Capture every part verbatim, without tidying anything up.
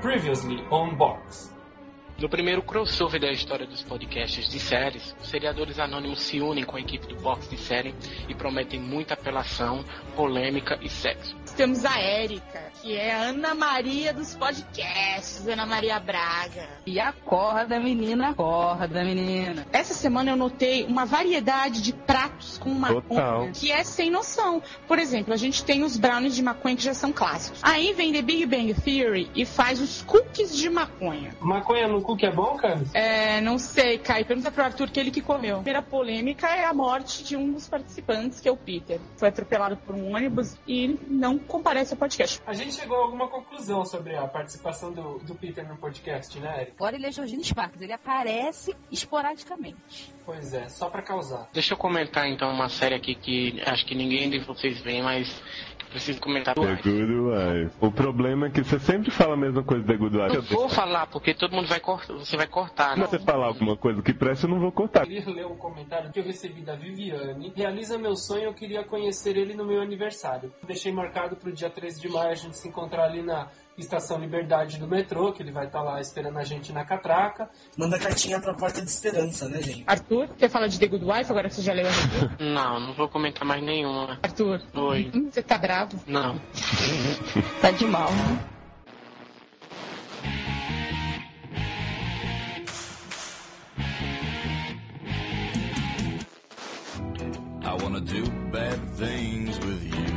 Previously on Box. No primeiro crossover da história dos podcasts de séries, os seriadores anônimos se unem com a equipe do Box de Série e prometem muita apelação, polêmica e sexo. Temos a Érica, que é a Ana Maria dos podcasts, Ana Maria Braga. E acorda, menina, acorda, menina. Essa semana eu notei uma variedade de pratos com maconha que é sem noção. Por exemplo, a gente tem os brownies de maconha que já são clássicos. Aí vem The Big Bang Theory e faz os cookies de maconha. Maconha no cookie é bom, cara? É, não sei, Caio. Pergunta pro Arthur, que ele que comeu. A primeira polêmica é a morte de um dos participantes, que é o Peter. Foi atropelado por um ônibus e não comparece ao podcast. A gente chegou a alguma conclusão sobre a participação do, do Peter no podcast, né, Eric? Agora ele é Georgina Sparks, ele aparece esporadicamente. Pois é, só pra causar. Deixa eu comentar então uma série aqui que acho que ninguém de vocês vê, mas preciso comentar. The Good Wife. O problema é que você sempre fala a mesma coisa da Good Wife. Eu vou falar, porque todo mundo vai cortar, você vai cortar. Se você falar alguma coisa que presta, eu não vou cortar. Eu queria ler um comentário que eu recebi da Viviane. Realiza meu sonho, eu queria conhecer ele no meu aniversário. Deixei marcado pro dia treze de maio a gente se encontrar ali na Estação Liberdade do metrô, que ele vai estar lá esperando a gente na catraca. Manda cartinha pra Porta de Esperança, né, gente? Arthur, você fala de The Good Wife, agora que você já leu a review? Não, não vou comentar mais nenhuma. Arthur, Oi. hum, você tá bravo? Não. Tá de mal, né? I wanna do bad things with you.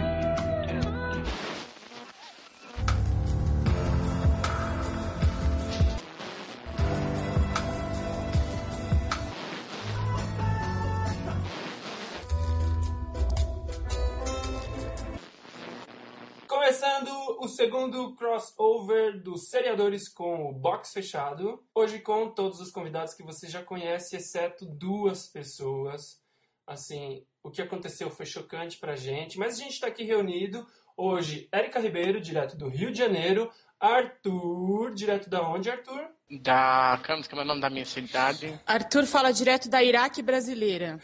Começando o segundo crossover dos seriadores com o Box Fechado. Hoje com todos os convidados que você já conhece, exceto duas pessoas. Assim, o que aconteceu foi chocante pra gente, mas a gente tá aqui reunido. Hoje, Érica Ribeiro, direto do Rio de Janeiro. Arthur, direto da onde, Arthur? Da Campos, que é o nome da minha cidade. Arthur fala direto da Iraque brasileira.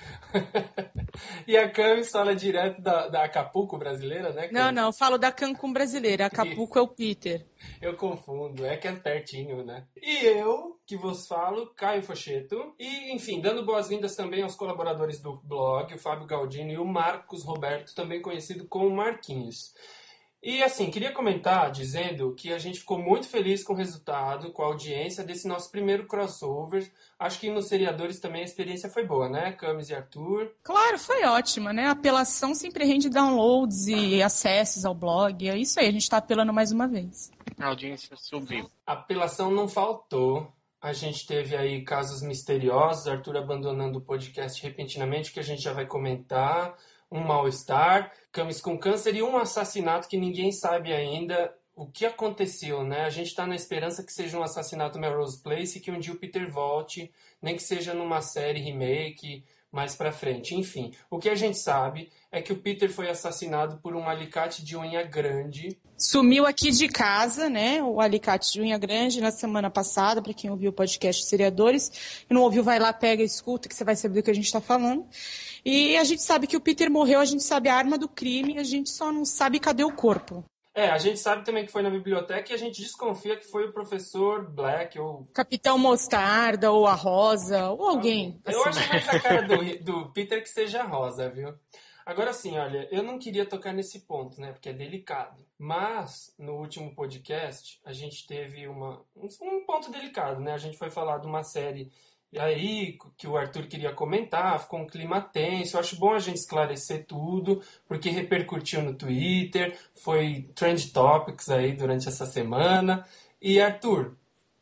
E a Camis fala direto da, da Acapulco brasileira, né, Camis? Não, não, falo da Cancún brasileira. Acapulco é o Peter. Eu confundo, é que é pertinho, né? E eu, que vos falo, Caio Focheto. E, enfim, dando boas-vindas também aos colaboradores do blog, o Fábio Galdino e o Marcos Roberto, também conhecido como Marquinhos. E, assim, queria comentar dizendo que a gente ficou muito feliz com o resultado, com a audiência desse nosso primeiro crossover. Acho que nos seriadores também a experiência foi boa, né, Camis e Arthur? Claro, foi ótima, né? A apelação sempre rende downloads e acessos ao blog. É isso aí, a gente tá apelando mais uma vez. A audiência subiu. A apelação não faltou. A gente teve aí casos misteriosos, Arthur abandonando o podcast repentinamente, que a gente já vai comentar. Um mal-estar, Camis com câncer e um assassinato que ninguém sabe ainda o que aconteceu, né? A gente está na esperança que seja um assassinato Melrose Place e que um dia o Peter volte, nem que seja numa série remake mais pra frente. Enfim, o que a gente sabe é que o Peter foi assassinado por um alicate de unha grande. Sumiu aqui de casa, né? O alicate de unha grande na semana passada, para quem ouviu o podcast Seriadores. E não ouviu, vai lá, pega e escuta, que você vai saber do que a gente está falando. E a gente sabe que o Peter morreu, a gente sabe a arma do crime, a gente só não sabe cadê o corpo. É, a gente sabe também que foi na biblioteca e a gente desconfia que foi o professor Black ou... Capitão Mostarda, ou a Rosa, ou alguém. Eu assim. acho mais a cara do, do Peter que seja rosa, viu? Agora sim, olha, eu não queria tocar nesse ponto, né, porque é delicado. Mas, no último podcast, a gente teve uma, um ponto delicado, né? A gente foi falar de uma série aí que o Arthur queria comentar, ficou um clima tenso. Eu acho bom a gente esclarecer tudo, porque repercutiu no Twitter, foi trend topics aí durante essa semana. E, Arthur,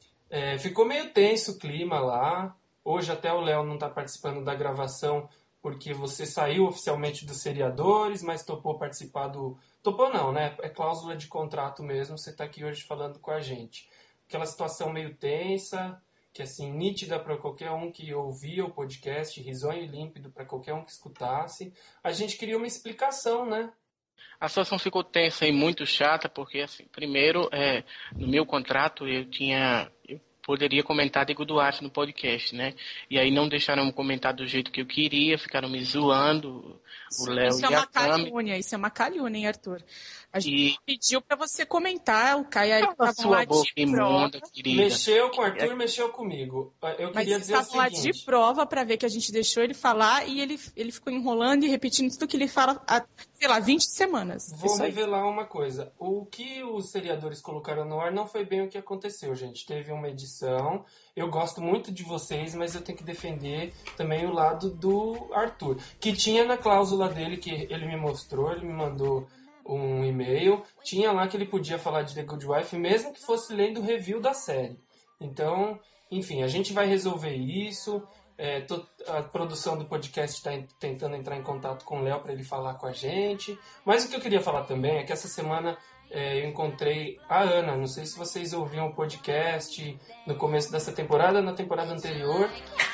é, ficou meio tenso o clima lá. Hoje até o Léo não está participando da gravação, porque você saiu oficialmente dos seriadores, mas topou participar do... Topou não, né? É cláusula de contrato mesmo, você está aqui hoje falando com a gente. Aquela situação meio tensa, que assim, nítida para qualquer um que ouvia o podcast, risonho e límpido para qualquer um que escutasse. A gente queria uma explicação, né? A situação ficou tensa e muito chata, porque, assim, primeiro, é, no meu contrato eu tinha... Eu poderia comentar Diego Duarte no podcast, né? E aí não deixaram comentar do jeito que eu queria, ficaram me zoando, o Léo Isso é e a uma Cami. calúnia, isso é uma calúnia, hein, Arthur? A gente E... pediu pra você comentar, o Caio e a Erika Cala estavam lá sua boca de prova. imunda, querida. Mexeu com o Arthur, mexeu comigo. Eu Mas queria eles dizer o estavam lá de seguinte. prova pra ver que a gente deixou ele falar e ele, ele ficou enrolando e repetindo tudo que ele fala há, sei lá, vinte semanas. Vou Isso aí. revelar uma coisa. O que os seriadores colocaram no ar não foi bem o que aconteceu, gente. Teve uma edição. Eu gosto muito de vocês, mas eu tenho que defender também o lado do Arthur. Que tinha na cláusula dele, que ele me mostrou, ele me mandou um e-mail. Tinha lá que ele podia falar de The Good Wife, mesmo que fosse lendo o review da série. Então, enfim, a gente vai resolver isso. É, tô, a produção do podcast está tentando entrar em contato com o Léo para ele falar com a gente. Mas o que eu queria falar também é que essa semana é, eu encontrei a Ana. Não sei se vocês ouviram o podcast no começo dessa temporada, na temporada anterior.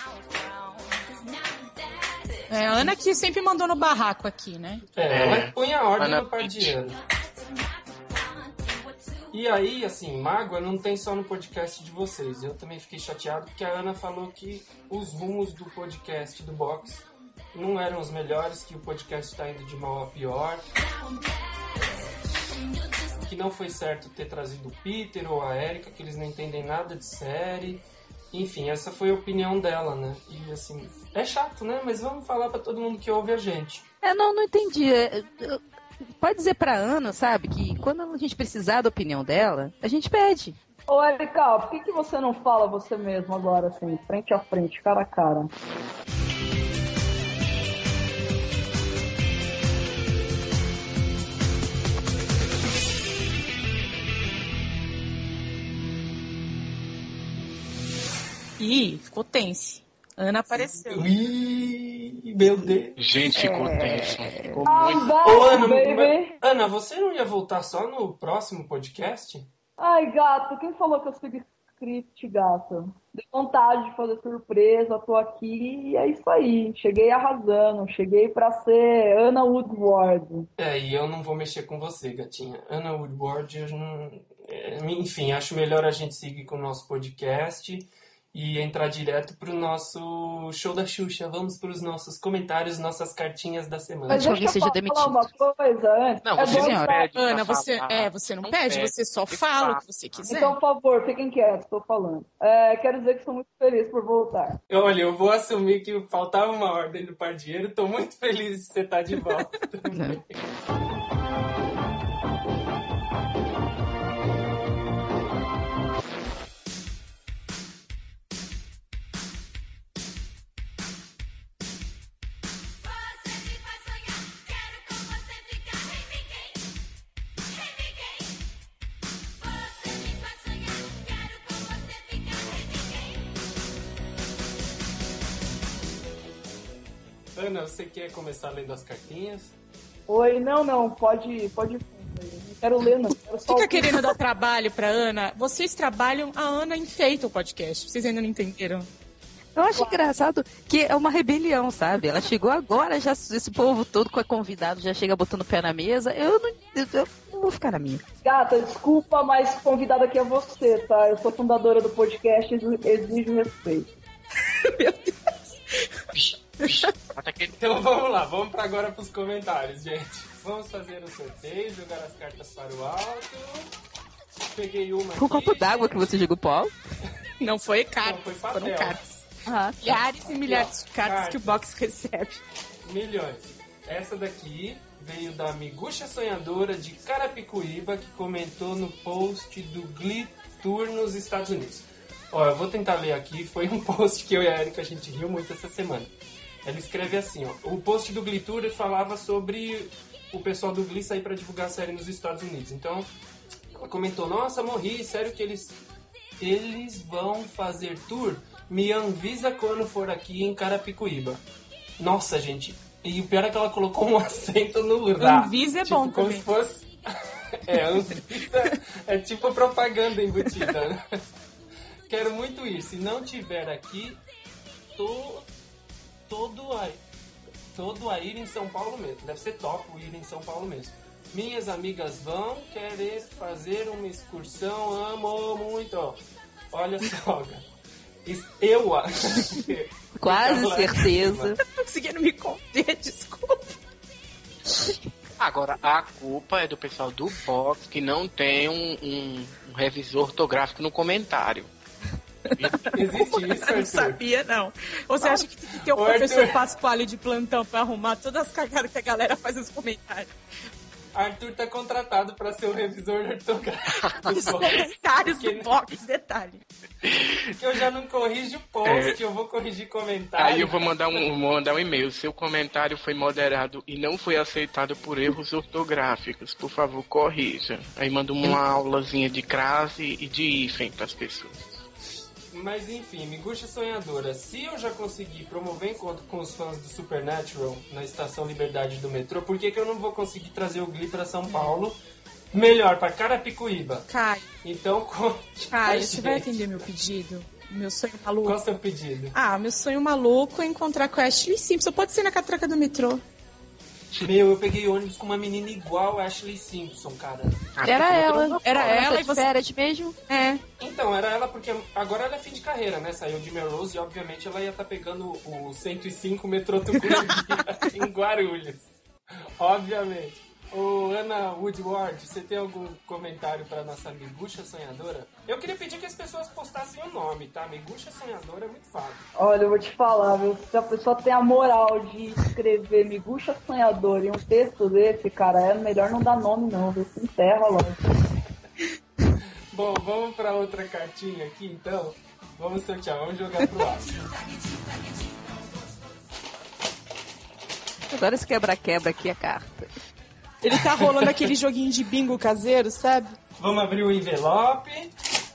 É, a Ana que sempre mandou no barraco aqui, né? É, ela põe a ordem Ana no Pardiano. E aí, assim, mágoa não tem só no podcast de vocês. Eu também fiquei chateado porque a Ana falou que os rumos do podcast do Box não eram os melhores, que o podcast está indo de mal a pior, que não foi certo ter trazido o Peter ou a Erika, que eles não entendem nada de série. Enfim, essa foi a opinião dela, né? E assim, é chato, né? Mas vamos falar pra todo mundo que ouve a gente. É, não, não entendi. É, eu- Pode dizer pra Ana, sabe, que quando a gente precisar da opinião dela, a gente pede. Ô, Erika, por que, que você não fala você mesmo agora, assim, frente a frente, cara a cara? Ih, ficou tense. Ana apareceu. Ih, meu Deus. Gente, ficou tenso. Ficou I'm muito... back, Ô, Ana, baby! mas- Ana, você não ia voltar só no próximo podcast? Ai, gato, quem falou que eu sigo script, gato? Deu vontade de fazer surpresa, tô aqui e é isso aí. Cheguei arrasando, cheguei pra ser Ana Woodward. É, e eu não vou mexer com você, gatinha. Ana Woodward, eu não... é, enfim, acho melhor a gente seguir com o nosso podcast e entrar direto pro nosso show da Xuxa. Vamos pros nossos comentários, nossas cartinhas da semana. Mas que alguém deixa eu seja falar uma coisa antes. Não, É você bom não pra- pede pra Ana, você, falar. é, você não, Não pede, pede, você só você fala fala. o que você quiser. Então, por favor, fiquem quietos, estou falando. É, quero dizer que estou muito feliz por voltar. Olha, eu vou assumir que faltava uma ordem do Pardieiro. Tô muito feliz de você estar de volta também. Ana, você quer começar lendo as cartinhas? Oi, não, não, pode, pode ir fundo aí. Não quero ler, não. Quero só Fica ouvir. querendo dar trabalho pra Ana. Vocês trabalham, a Ana enfeita o podcast. Vocês ainda não entenderam? Eu acho engraçado que é uma rebelião, sabe? Ela chegou agora, já esse povo todo com a convidado já chega botando o pé na mesa. Eu não, eu, eu não vou ficar na minha. Gata, desculpa, mas convidada aqui é você, tá? Eu sou fundadora do podcast e exijo- exijo respeito. Até que Então vamos lá, vamos para agora para os comentários, gente. Vamos fazer o sorteio, jogar as cartas para o alto. Peguei uma Com o aqui. copo d'água que você jogou pro alto. Não foi cartas, Não, foi foram papel. cartas. Ah, Milhares e milhares de cartas Cartas. que o box recebe. Milhões. Essa daqui veio da Miguxa Sonhadora de Carapicuíba, que comentou no post do Glee Tour nos Estados Unidos. Ó, eu vou tentar ler aqui, foi um post que eu e a Erika a gente riu muito essa semana. Ela escreve assim, ó, o post do Glee Tour falava sobre o pessoal do Glee sair para divulgar a série nos Estados Unidos. Então, ela comentou, nossa, morri, sério que eles, eles vão fazer tour? Me avisa quando for aqui em Carapicuíba. Nossa, gente, e o pior é que ela colocou um acento no Rá. Anvisa é tipo, bom como também. se fosse... É, Anvisa é tipo propaganda embutida, né? Quero muito ir. Se não tiver aqui, tô todo a, todo a ir em São Paulo mesmo. Deve ser top o ir em São Paulo mesmo. Minhas amigas vão querer fazer uma excursão, amo muito. olha só, cara. Eu acho. Quase certeza. Eu tô conseguindo me conter, desculpa. Agora, a culpa é do pessoal do box que não tem um, um, um revisor ortográfico no comentário. Existe isso, Arthur? Não sabia, não. Ou você acha que tem que ter um Ô, professor Arthur. Pasquale de plantão pra arrumar todas as cagadas que a galera faz nos comentários? Arthur tá contratado pra ser o revisor ortográfico. Os comentários Porque- do box, detalhe. Que eu já não corrijo post, eu vou corrigir comentário. Aí eu vou mandar um, mandar um e-mail. Seu comentário foi moderado e não foi aceitado por erros ortográficos. Por favor, corrija. Aí manda uma aulazinha de crase e de hífen pras pessoas. Mas enfim, Miguxa Sonhadora, se eu já consegui promover encontro com os fãs do Supernatural na Estação Liberdade do metrô, por que, que eu não vou conseguir trazer o Glee pra São Paulo? Melhor, pra Carapicuíba. Caio, Então, conte com a Caio, você vai gente. atender meu pedido? Meu sonho maluco? Qual é o seu pedido? Ah, meu sonho maluco é encontrar com a Ashley Simpson. Pode ser na catraca do metrô. Meu, eu peguei ônibus com uma menina igual a Ashley Simpson, cara. Era ela. Era Ela ela tá e de você- férias mesmo. É. Então, era ela porque agora ela é fim de carreira, né? Saiu de Melrose e obviamente ela ia estar pegando o cento e cinco metrô Tucuruvi em Guarulhos. Obviamente. Ô, Ana Woodward, você tem algum comentário pra nossa Miguxa Sonhadora? Eu queria pedir que as pessoas postassem o nome, tá? Miguxa Sonhadora é muito fácil. Olha, eu vou te falar, viu? Se a pessoa tem a moral de escrever Miguxa Sonhador em um texto desse, cara, é melhor não dar nome não, viu? Se enterra logo. Bom, vamos pra outra cartinha aqui, então. Vamos sortear, vamos jogar pro ar. Agora esse quebra-quebra aqui a carta. Ele tá rolando aquele joguinho de bingo caseiro, sabe? Vamos abrir o envelope.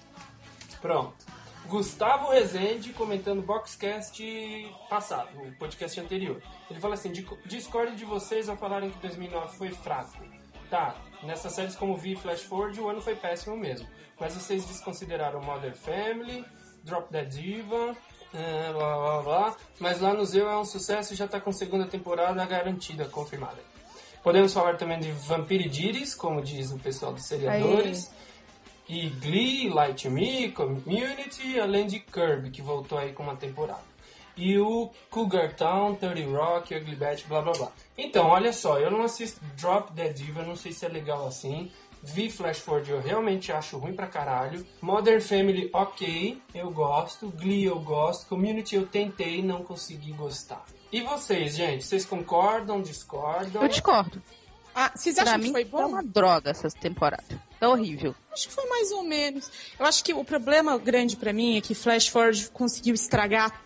Pronto. Gustavo Rezende comentando o Boxcast passado, o podcast anterior. Ele fala assim, discordo de vocês ao falarem que dois mil e nove foi fraco. Tá, nessas séries como Vi e Flash Forward, o ano foi péssimo mesmo. Mas vocês desconsideraram Modern Family, Drop Dead Diva, blá blá blá. Mas lá no Zeu é um sucesso e já tá com segunda temporada garantida, confirmada. Podemos falar também de Vampiridiris, como diz o pessoal dos seriadores. Aí. E Glee, Light to Me, Community, além de Kirby, que voltou aí com uma temporada. E o Cougar Town, thirty Rock, Ugly Betty, blá blá blá. Então, olha só, eu não assisto Drop Dead Diva, não sei se é legal assim. Vi Flash Forward, eu realmente acho ruim pra caralho. Modern Family, ok, eu gosto. Glee, eu gosto. Community, eu tentei, não consegui gostar. E vocês, gente? Vocês concordam, discordam? Eu discordo. Ah, vocês Pra acham mim que foi tá bom? uma droga essa temporada. Tá horrível. Acho que foi mais ou menos. Eu acho que o problema grande pra mim é que Flash Forward conseguiu estragar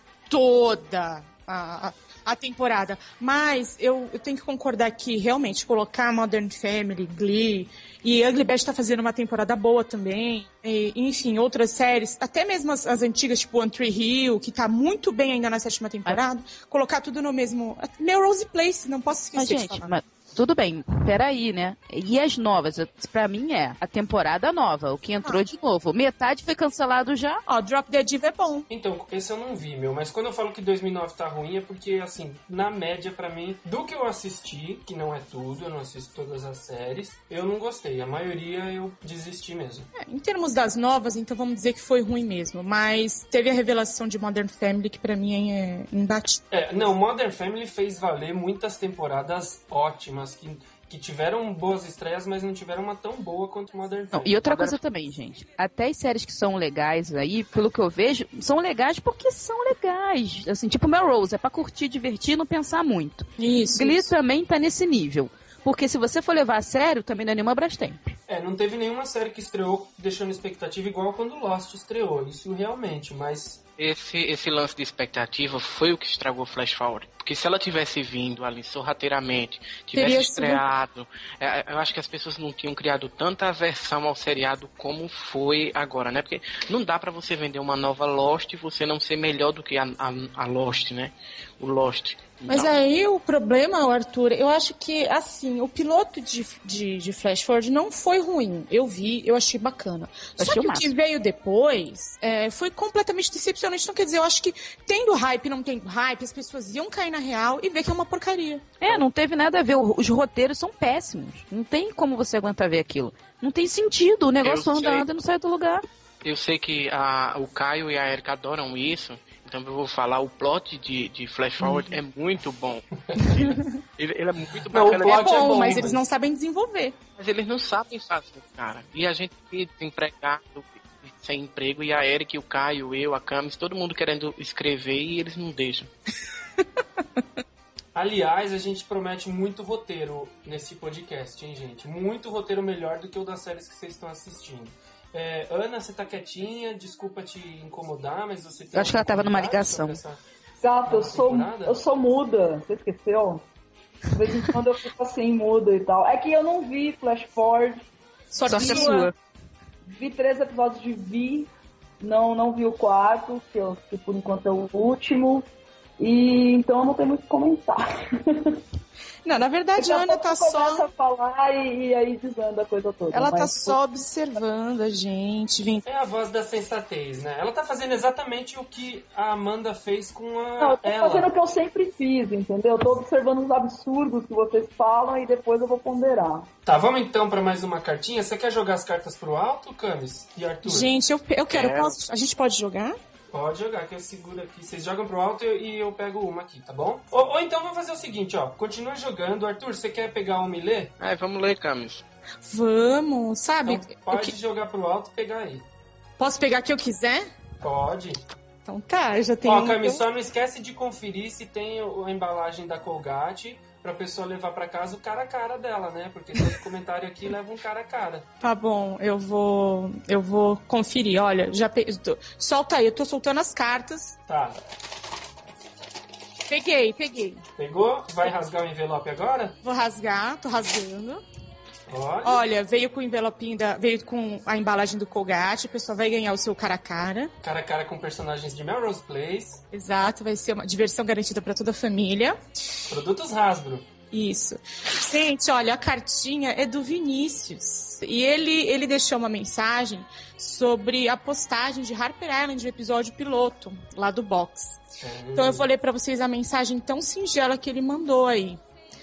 toda a, a, a temporada. Mas eu, eu tenho que concordar que realmente colocar Modern Family, Glee e Ugly Betty tá fazendo uma temporada boa também. E, enfim, outras séries, até mesmo as, as antigas, tipo One Tree Hill, que tá muito bem ainda na sétima temporada. Colocar tudo no mesmo... Melrose Place, não posso Mas, esquecer de gente, falar. mas tudo bem, peraí, né? E as novas? Pra mim é a temporada nova, o que entrou Ah. de novo. Metade foi cancelado já. Ó, Drop Dead Diva é bom. Então, esse eu não vi, meu. Mas quando eu falo que dois mil e nove tá ruim é porque, assim, na média pra mim, do que eu assisti, que não é tudo, eu não assisto todas as séries, eu não gostei. A maioria eu desisti mesmo. É, em termos das novas, então vamos dizer que foi ruim mesmo. Mas teve a revelação de Modern Family, que pra mim é imbatível. É, não, Modern Family fez valer muitas temporadas ótimas, que, que tiveram boas estreias, mas não tiveram uma tão boa quanto Modern Não, Family. e outra Agora, coisa também, gente. Até as séries que são legais aí, pelo que eu vejo, são legais porque são legais. Assim, tipo Melrose, é pra curtir, divertir e não pensar muito. Isso. Glee isso. também tá nesse nível. Porque se você for levar a sério, também não é nenhuma Brastemp. É, não teve nenhuma série que estreou deixando expectativa igual quando Lost estreou, isso realmente, mas... Esse, esse lance de expectativa foi o que estragou Flash Forward. Porque se ela tivesse vindo ali sorrateiramente, tivesse Teria estreado, é, eu acho que as pessoas não tinham criado tanta aversão ao seriado como foi agora, né? Porque não dá pra você vender uma nova Lost e você não ser melhor do que a, a, a Lost, né? O Lost. Mas Não. aí o problema, Arthur, eu acho que, assim, o piloto de, de, de Flash Forward não foi ruim. Eu vi, eu achei bacana. Eu Só achei que o o que máximo. veio depois é, foi completamente decepcionante. Então, quer dizer, eu acho que tendo hype, não tendo hype, as pessoas iam cair na real e ver que é uma porcaria. É, não teve nada a ver. Os roteiros são péssimos. Não tem como você aguentar ver aquilo. Não tem sentido. O negócio Eu anda, sei. anda e não sai do lugar. Eu sei que a, o Caio e a Erika adoram isso, então eu vou falar, o plot de, de Flash Forward é muito bom. ele, ele é muito Não, bacana. o plot É bom, é bom, mas mas- eles não sabem desenvolver. Mas eles não sabem fazer, cara. E a gente desempregado, sem emprego, e a Erika, o Caio, eu, a Camis, todo mundo querendo escrever e eles não deixam. Aliás, a gente promete muito roteiro nesse podcast, hein, gente? Muito roteiro melhor do que o das séries que vocês estão assistindo. É, Ana, você tá quietinha, desculpa te incomodar, mas você tem Eu acho que ela tava numa comentário ligação. sobre essa- Gato, eu Nova sou, temporada? eu sou muda. Você esqueceu? De vez em quando eu fico assim, muda e tal. É que eu não vi Flash Forward. Só Sorte é que sua. Vi três episódios de Vi. Não, não vi o quarto, que, eu, que por enquanto é o último. E então eu não tenho muito o que comentar. Não, na verdade a Daqui Ana tá pouco começa só. a falar e, e aí desanda a coisa toda. Ela tá mas- só observando a gente. Vem. É a voz da sensatez, né? Ela tá fazendo exatamente o que a Amanda fez com a Não, eu tô ela. fazendo o que eu sempre fiz, entendeu? Eu tô observando os absurdos que vocês falam e depois eu vou ponderar. Tá, vamos então pra mais uma cartinha. Você quer jogar as cartas pro alto, Camis e Arthur? Gente, eu, eu quero. Quero. Posso- a gente pode jogar? Pode jogar, que eu seguro aqui. Vocês jogam pro alto e eu pego uma aqui, tá bom? Ou, ou então vamos fazer o seguinte, ó. Continua jogando. Arthur, você quer pegar uma e ler? Ai, vamos ler, Camis. Vamos, sabe? Então Eu pode que- jogar pro alto e pegar aí. Posso pegar que eu quiser? Pode. Então tá, eu já tenho. Ó, um- Camis, só não esquece de conferir se tem o- a embalagem da Colgate pra pessoa levar pra casa o cara a cara dela, né? Porque todo comentário aqui leva um cara a cara. Tá bom, eu vou. Eu vou conferir. Olha, já pe... tô- solta aí, eu tô soltando as cartas. Tá. Peguei, peguei. Pegou? Vai rasgar o envelope agora? Vou rasgar, tô rasgando. Olha. Olha, veio com o envelopinho da. Veio com a embalagem do Colgate, a pessoa vai ganhar o seu cara a cara. Cara a cara com personagens de Melrose Place. Exato, vai ser uma diversão garantida pra toda a família. Produtos Hasbro. Isso. Gente, olha, a cartinha é do Vinícius. E ele, ele deixou uma mensagem sobre a postagem de Harper Island, o episódio piloto, lá do box. Então eu vou ler pra vocês a mensagem tão singela que ele mandou aí.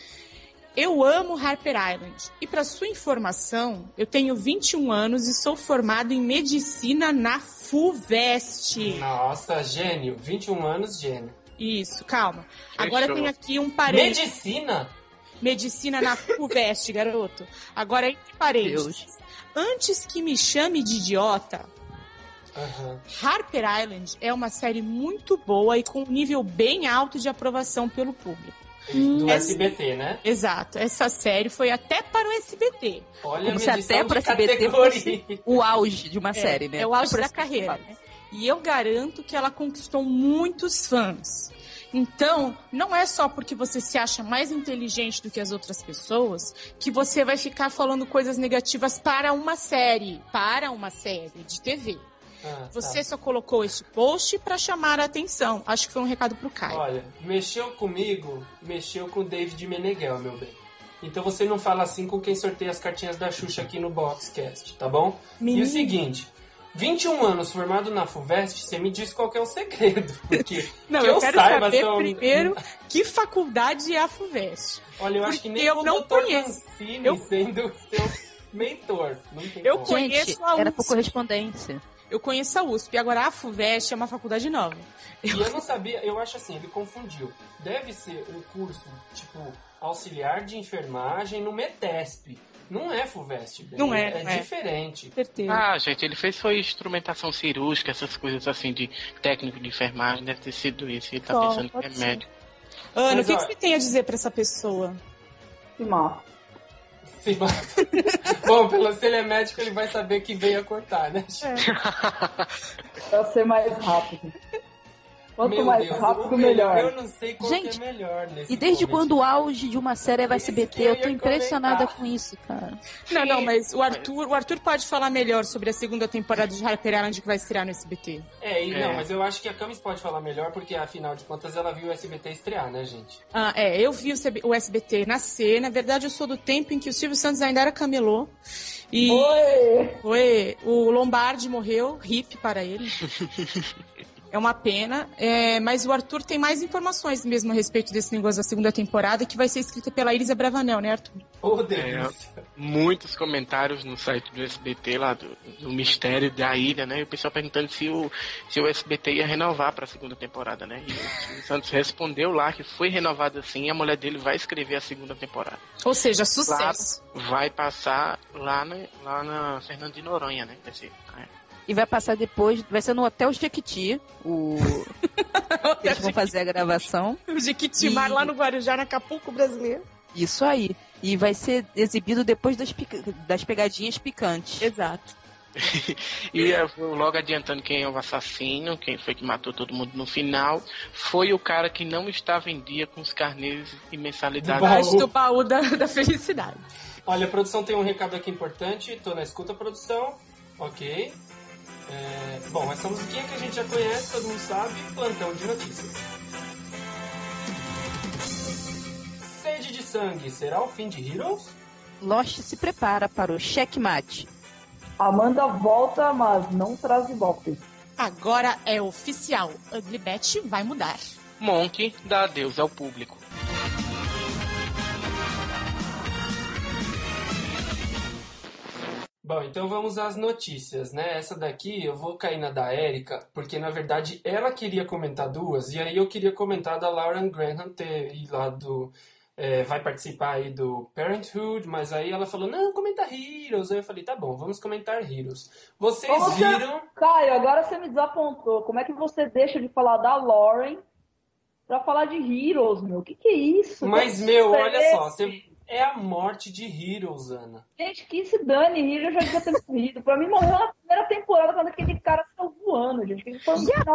Eu amo Harper Island. E para sua informação, eu tenho vinte e um anos e sou formado em medicina na FUVEST. Nossa, gênio. vinte e um anos, gênio. Isso, calma. Fechou. Agora tem aqui um parênteses. Medicina? Medicina na FUVEST, garoto. Agora entre parênteses. Antes que me chame de idiota, Aham. Harper Island é uma série muito boa e com um nível bem alto de aprovação pelo público. Do essa- S B T, né? Exato. Essa série foi até para o S B T. Olha Como a se medição até pro de S B T categoria. fosse o auge de uma É, série, né? É o auge Por da isso que carreira, fala. né? E eu garanto que ela conquistou muitos fãs. Então, não é só porque você se acha mais inteligente do que as outras pessoas que você vai ficar falando coisas negativas para uma série, para uma série de T V. Ah, Você tá. só colocou esse post para chamar a atenção. Acho que foi um recado pro Caio. Olha, mexeu comigo, mexeu com o David Meneghel, meu bem. Então você não fala assim com quem sorteia as cartinhas da Xuxa aqui no Boxcast, tá bom? Menino. E o seguinte, vinte e um anos formado na FUVEST, você me diz qual que é o segredo. Porque Não, que eu, eu, quero saiba saber são- primeiro que faculdade é a FUVEST. Olha, eu acho que porque nem eu o não doutor conheço. Mancini Eu- sendo seu mentor. Não tem Eu como. conheço Gente, a era U por S P. correspondência. Eu conheço a U S P. Agora a FUVEST é uma faculdade nova. E eu não sabia, eu acho assim, ele confundiu. Deve ser um curso, tipo, auxiliar de enfermagem no METESP. Não é FUVEST, bem. Não é, É, não é. diferente. Certeza. Ah, gente, ele fez foi instrumentação cirúrgica, essas coisas assim de técnico de enfermagem, deve ter sido isso. Ele tá Só, pensando que pode é ser. médico. Ana, Mas, o que, ó, que você tem a dizer pra essa pessoa? Se mata. Se mata. Bom, pelo se ele é médico, ele vai saber que veio a cortar, né? Pra ser mais rápido. Quanto Meu mais Deus, rápido, o melhor. Eu não sei qual Gente, que é melhor nesse E desde momento. quando o auge de uma série é o S B T? Isso que eu Eu tô ia impressionada comentar. com isso, cara. Não, não, mas o Arthur, o Arthur pode falar melhor sobre a segunda temporada de Harper Island que vai estrear no S B T. É, e É. não, mas eu acho que a Camis pode falar melhor, porque afinal de contas ela viu o S B T estrear, né, gente? Ah, é, eu vi o C B o S B T nascer. Na verdade, eu sou do tempo em que o Silvio Santos ainda era camelô. E Oi! Oi, o Lombardi morreu, hip para ele. É uma pena, é, mas o Arthur tem mais informações mesmo a respeito desse negócio da segunda temporada, que vai ser escrita pela Iris Abravanel, né, Arthur? Ô, delícia. muitos comentários no site do S B T lá do, do mistério da ilha, né? E o pessoal perguntando se o, se o S B T ia renovar para a segunda temporada, né? E o Silvio Santos respondeu lá que foi renovado assim e a mulher dele vai escrever a segunda temporada. Ou seja, sucesso. Claro, vai passar lá na, lá na Fernando de Noronha, né? Vai ser, né? E vai passar depois, vai ser no Hotel Jequiti, o... eles vão fazer a gravação. O Jequitimar e... lá no Guarujá, na Acapulco brasileiro. Isso aí. E vai ser exibido depois das, pica... das pegadinhas picantes. Exato. E eu vou logo adiantando quem é o assassino, quem foi que matou todo mundo no final. Foi o cara que não estava em dia com os carnês e mensalidades do baú, do baú da, da felicidade. Olha, a produção tem um recado aqui importante. Tô na escuta, produção. Ok. É, bom, essa musiquinha que a gente já conhece, todo mundo sabe, plantão de notícias. Sede de sangue, será o fim de Heroes? Lost se prepara para o checkmate. Amanda volta, mas não traz de volta. Agora é oficial, Ugly Betty vai mudar. Monk dá adeus ao público. Bom, então vamos às notícias, né? Essa daqui eu vou cair na da Erika, porque na verdade ela queria comentar duas, e aí eu queria comentar da Lauren Graham ter ido lá do... É, vai participar aí do Parenthood, mas aí ela falou, não, comenta Heroes. Aí eu falei, tá bom, vamos comentar Heroes. Vocês você... viram... Caio, agora você me desapontou. Como é que você deixa de falar da Lauren pra falar de Heroes, meu? O que que é isso? Mas, que meu, é olha esse? só, você... é a morte de Heroes, Ana. Gente, que se dane, Heroes já devia ter morrido. Pra mim, morreu na primeira temporada quando aquele cara saiu voando, gente. Que foi um final...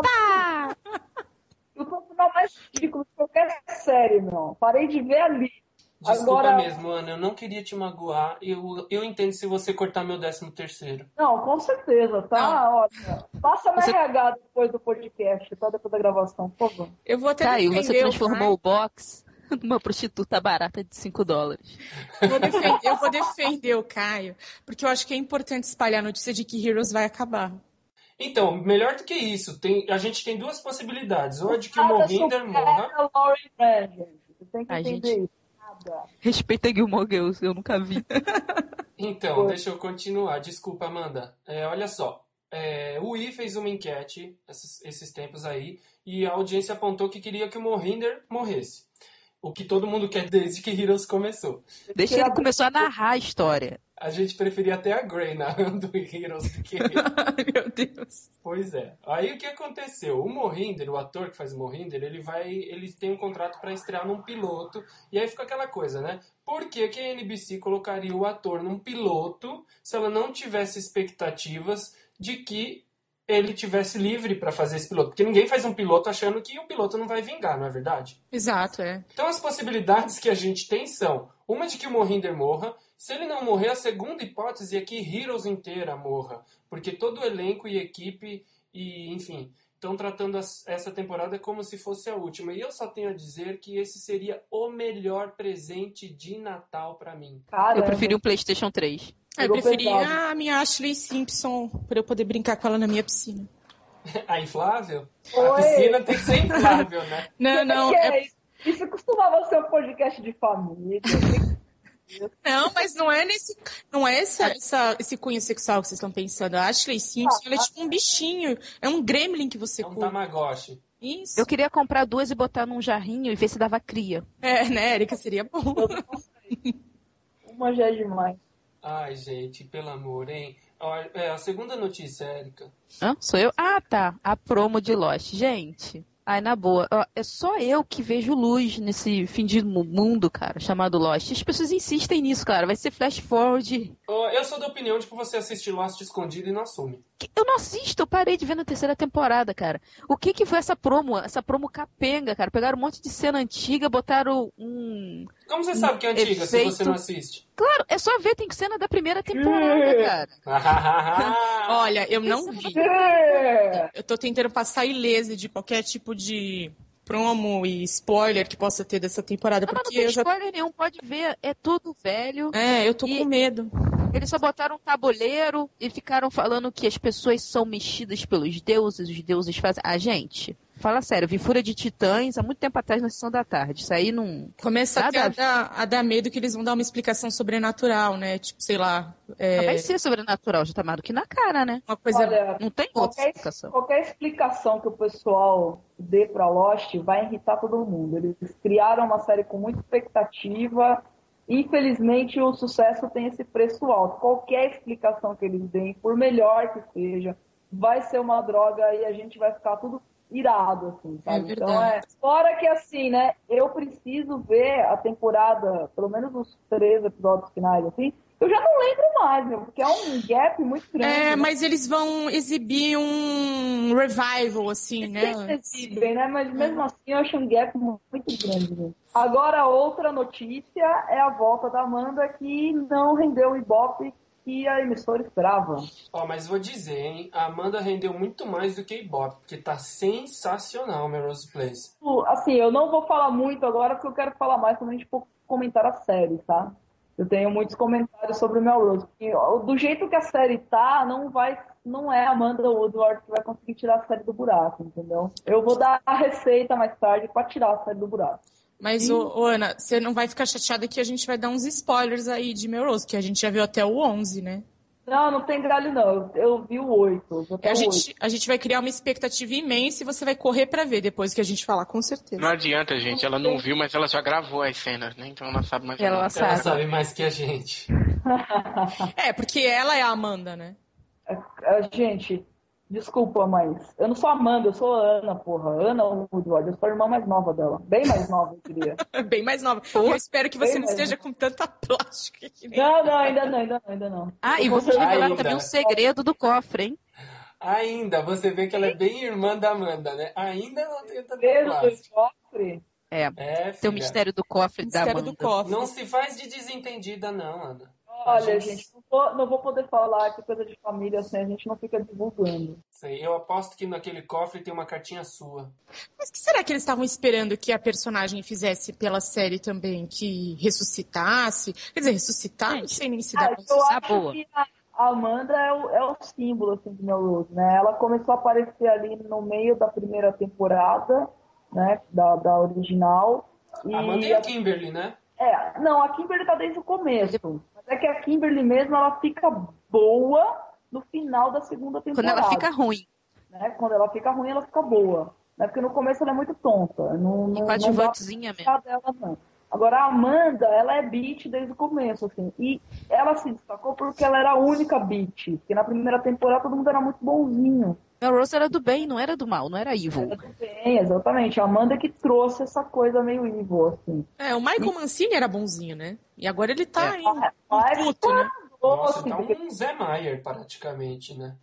Eu tô no final mais ridículo de qualquer série, meu. Parei de ver ali. Desculpa Agora... mesmo, Ana. Eu não queria te magoar. Eu, eu entendo se você cortar meu décimo terceiro. Não, com certeza, tá? Olha, passa na você... R H depois do podcast, tá? Depois da gravação, por favor. Eu vou até Caio, defender você transformou o, o box numa prostituta barata de cinco dólares. Vou defender, eu vou defender o Caio, porque eu acho que é importante espalhar a notícia de que Heroes vai acabar. Então, melhor do que isso, tem, a gente tem duas possibilidades. Ou é de que o Mohinder morra... Você tem que Ai, entender gente. isso. Nada. Respeita Gilmore Girls, eu nunca vi. Então, deixa eu continuar. Desculpa, Amanda. É, olha só. É, o I fez uma enquete esses, esses tempos aí e a audiência apontou que queria que o Mohinder morresse. O que todo mundo quer desde que Heroes começou. Deixa ele começar a narrar a história. A gente preferia até a Grey narrando Heroes do que ele. Ai, meu Deus. Pois é. Aí o que aconteceu? O Mohinder, o ator que faz o Mohinder, ele vai, ele tem um contrato para estrear num piloto. E aí fica aquela coisa, né? Por que, que a N B C colocaria o ator num piloto se ela não tivesse expectativas de que ele tivesse livre para fazer esse piloto? Porque ninguém faz um piloto achando que o piloto não vai vingar, não é verdade? Exato, é. Então as possibilidades que a gente tem são uma de que o Mohinder morra. Se ele não morrer, a segunda hipótese é que Heroes inteira morra. Porque todo o elenco e equipe, e enfim, estão tratando as, essa temporada como se fosse a última. E eu só tenho a dizer que esse seria o melhor presente de Natal para mim. Caramba. Eu preferi um PlayStation três. Eu preferia a minha Ashley Simpson para eu poder brincar com ela na minha piscina. A inflável? Oi. A piscina tem que ser inflável, né? Não, não. Que É... é isso? Isso costumava ser um podcast de família. Não, mas não é nesse. Não é esse, essa, esse cunho sexual que vocês estão pensando. A Ashley Simpson, ela é tipo um bichinho. É um gremlin que você É um cuida. Tamagotchi. Isso. Eu queria comprar duas e botar num jarrinho e ver se dava cria. É, né, Erika? Seria bom. Uma já é demais. Ai, gente, pelo amor, hein? Olha, é, a segunda notícia, Erika. Hã? Sou eu? Ah, tá. A promo de Lost. Gente, ai, na boa, ó, é só eu que vejo luz nesse fim de mundo, cara, chamado Lost. As pessoas insistem nisso, cara. Vai ser flash forward. Oh, eu sou da opinião de que você assiste Lost escondido e não assume. Eu não assisto, eu parei de ver na terceira temporada, cara. O que que foi essa promo? Essa promo capenga, cara. Pegaram um monte de cena antiga, botaram um... Como você sabe que é antiga efeito... se você não assiste? Claro, é só ver, tem cena da primeira temporada, cara. Olha, eu não vi. Eu tô tentando passar ilesa de qualquer tipo de promo e spoiler que possa ter dessa temporada. Não, porque não tem eu já... spoiler nenhum, pode ver. É tudo velho. É, eu tô E- com medo. Eles só botaram um tabuleiro e ficaram falando que as pessoas são mexidas pelos deuses, os deuses fazem... Ah, gente, Fala sério, vi Fúria de Titãs há muito tempo atrás na sessão da tarde. Isso aí não... Começa Nada até a dar, a dar medo que eles vão dar uma explicação sobrenatural, né? Tipo, sei lá... É... Vai ser sobrenatural, já tá mais do que na cara, né? Uma coisa... Olha, Não tem outra qualquer, explicação. qualquer explicação que o pessoal dê pra Lost vai irritar todo mundo. Eles criaram uma série com muita expectativa. Infelizmente, o sucesso tem esse preço alto. Qualquer explicação que eles deem, por melhor que seja, vai ser uma droga e a gente vai ficar tudo irado, assim, sabe? É então é. Fora que assim, né? Eu preciso ver a temporada, pelo menos os três episódios finais, assim. Eu já não lembro mais, meu, porque é um gap muito grande. É, né? mas eles vão exibir um revival, assim, né? Eles exibem, né? Mas mesmo assim eu acho um gap muito grande. Né? Agora, outra notícia é a volta da Amanda, que não rendeu o Ibope que a emissora esperava. Ó, mas vou dizer, hein? A Amanda rendeu muito mais do que Ibope, porque tá sensacional, Melrose Place. Assim, eu não vou falar muito agora, porque eu quero falar mais quando a gente for comentar a série, tá? Eu tenho muitos comentários sobre o Melrose. Porque, do jeito que a série tá, não vai, não é a Amanda Woodward que vai conseguir tirar a série do buraco, entendeu? Eu vou dar a receita mais tarde pra tirar a série do buraco. Mas, ô, ô, Ana, você não vai ficar chateada que a gente vai dar uns spoilers aí de Melrose, que a gente já viu até o onze, né? Não, não tem galho não. Eu, eu vi o oito. A gente, a gente vai criar uma expectativa imensa e você vai correr pra ver depois que a gente falar, com certeza. Não adianta, gente. Ela não viu, mas ela já gravou as cenas, né? Então ela sabe mais. Ela Ela sabe. sabe mais que a gente. É, porque ela é a Amanda, né? É, gente, desculpa, mas eu não sou Amanda, eu sou Ana, porra. Ana Woodward, eu sou a irmã mais nova dela. Bem mais nova, eu diria. Bem mais nova. Eu espero que você Bem não mais esteja com tanta plástica que nem... Não, não, ainda não, ainda não, ainda não. Ah, e Eu vamos vou ser- revelar ainda. também um segredo do cofre, hein? Ainda, você vê que ela é bem irmã da Amanda, né? Ainda não tem tanta Beijo do plástica. cofre. É, É, tem o filha. mistério do cofre da Mistério Amanda. do cofre. Não se faz de desentendida, não, Ana. Olha, A gente, não vou, não vou poder falar que coisa de família assim, a gente não fica divulgando. Sei, eu aposto que naquele cofre tem uma cartinha sua. Mas o que será que eles estavam esperando que a personagem fizesse pela série também? Que ressuscitasse? Quer dizer, ressuscitar? Não sei nem se dá Ah, pra eu ressuscitar. acho boa. que a a Amanda é o, é o símbolo assim, de Melrose, né? Ela começou a aparecer ali no meio da primeira temporada, né? Da, da original. E A Amanda e a Kimberly, né? É, não, a Kimberly tá desde o começo. Mas é que a Kimberly mesmo, ela fica boa no final da segunda Quando temporada. ela fica ruim. Né? Quando ela fica ruim, ela fica boa. Né? Porque no começo ela é muito tonta. Não, E não, não dá coadjuvantezinha pra mesmo. dela, não. Agora, a Amanda, ela é beat desde o começo, assim. E ela se destacou porque ela era a única beat. Porque na primeira temporada todo mundo era muito bonzinho. Melrose era do bem, não era do mal, não era evil. Era do bem, exatamente. A Amanda que trouxe essa coisa meio evil, assim. É, o Michael Mancini era bonzinho, né? E agora ele tá É. em Mas, em puto, né? Nossa, assim, tá porque- um Zé Maier, praticamente, né?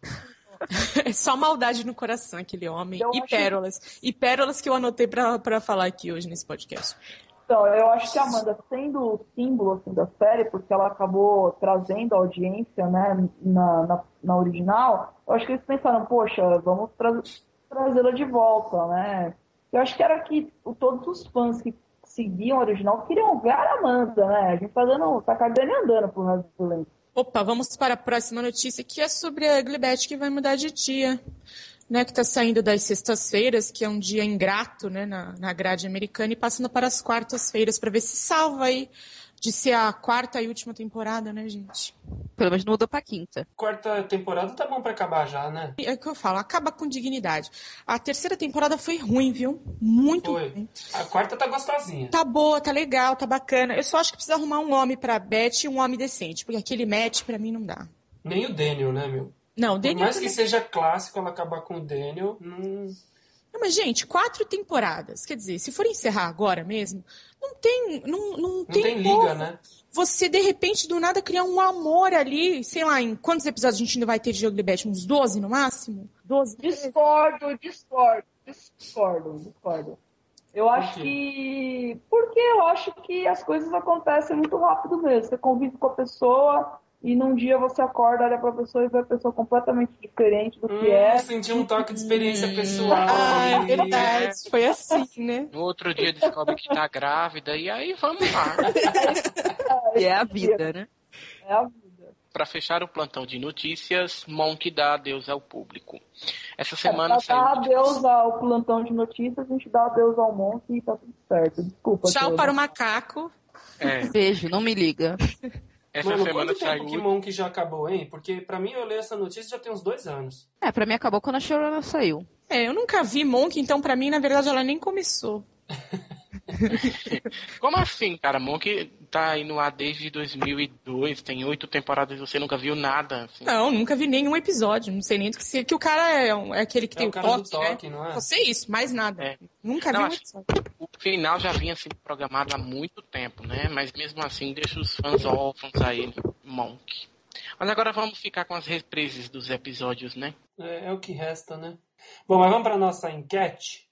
É só maldade no coração, aquele homem. Eu E acho- pérolas. E pérolas que eu anotei pra, pra falar aqui hoje nesse podcast. Então, eu acho que a Amanda, sendo o símbolo assim, da série, porque ela acabou trazendo a audiência, né, na, na, na original, eu acho que eles pensaram, poxa, vamos tra trazê-la de volta, né? Eu acho que era que o- todos os fãs que seguiam a original queriam ver a Amanda, né? A gente tá dando, tá cagando e andando pro resto do elenco. Opa, vamos para a próxima notícia, que é sobre a Glebete, que vai mudar de dia. Né, que está saindo das sextas-feiras, que é um dia ingrato, né, na, na grade americana, e passando para as quartas-feiras, para ver se salva aí de ser a quarta e última temporada, né, gente? Pelo menos não mudou pra quinta. Quarta temporada tá bom pra acabar já, né? É o que eu falo, acaba com dignidade. A terceira temporada foi ruim, viu? Muito Foi. ruim. A quarta tá gostosinha. Tá boa, tá legal, tá bacana. Eu só acho que precisa arrumar um homem pra Beth e um homem decente, porque aquele match pra mim não dá. Nem o Daniel, né, meu? Não, o Por Daniel mais que também- seja clássico ela acabar com o Daniel, não... Não, mas, gente, quatro temporadas. Quer dizer, se for encerrar agora mesmo, não tem. Não, não Não tem, tem como liga, né? Você, de repente, do nada, criar um amor ali. Sei lá, em quantos episódios a gente ainda vai ter de Jogo de Beth? Uns doze no máximo? doze? Discordo, discordo, discordo, discordo. Eu acho quê? que... Porque eu acho que as coisas acontecem muito rápido mesmo. Você convive com a pessoa e num dia você acorda, olha pra pessoa e vê a pessoa completamente diferente do que Hum, é. senti um toque de experiência pessoal. Ah, é ali. verdade. Foi assim, né? No outro dia descobre que tá grávida e aí vamos lá. E é a vida, né? É a vida. para fechar o plantão de notícias, Monk dá adeus ao público. Essa semana é, saiu... Dá adeus ao plantão de notícias, a gente dá adeus ao Monk e tá tudo certo. Desculpa. Tchau Pedro. para o macaco. É. Beijo, não me liga. Essa Mano, semana quanto tempo saiu... que Monk já acabou, hein? Porque pra mim eu leio essa notícia já tem uns dois anos. É, pra mim acabou quando a Showrunner saiu. É, eu nunca vi Monk, então pra mim, na verdade, ela nem começou. Como assim, cara? Monk tá aí no ar desde dois mil e dois, tem oito temporadas e você nunca viu nada. Assim. Não, nunca vi nenhum episódio. Não sei nem do que se... Que o cara é, um- é aquele que É tem o o cara toque, do toque, né? não é? Você isso, mais nada. É. Nunca Não, vi um acho- episódio. O final já vinha sendo programado há muito tempo, né? Mas mesmo assim deixa os fãs órfãos aí, Monk. Mas agora vamos ficar com as reprises dos episódios, né? É, é o que resta, né? Bom, mas vamos pra nossa enquete.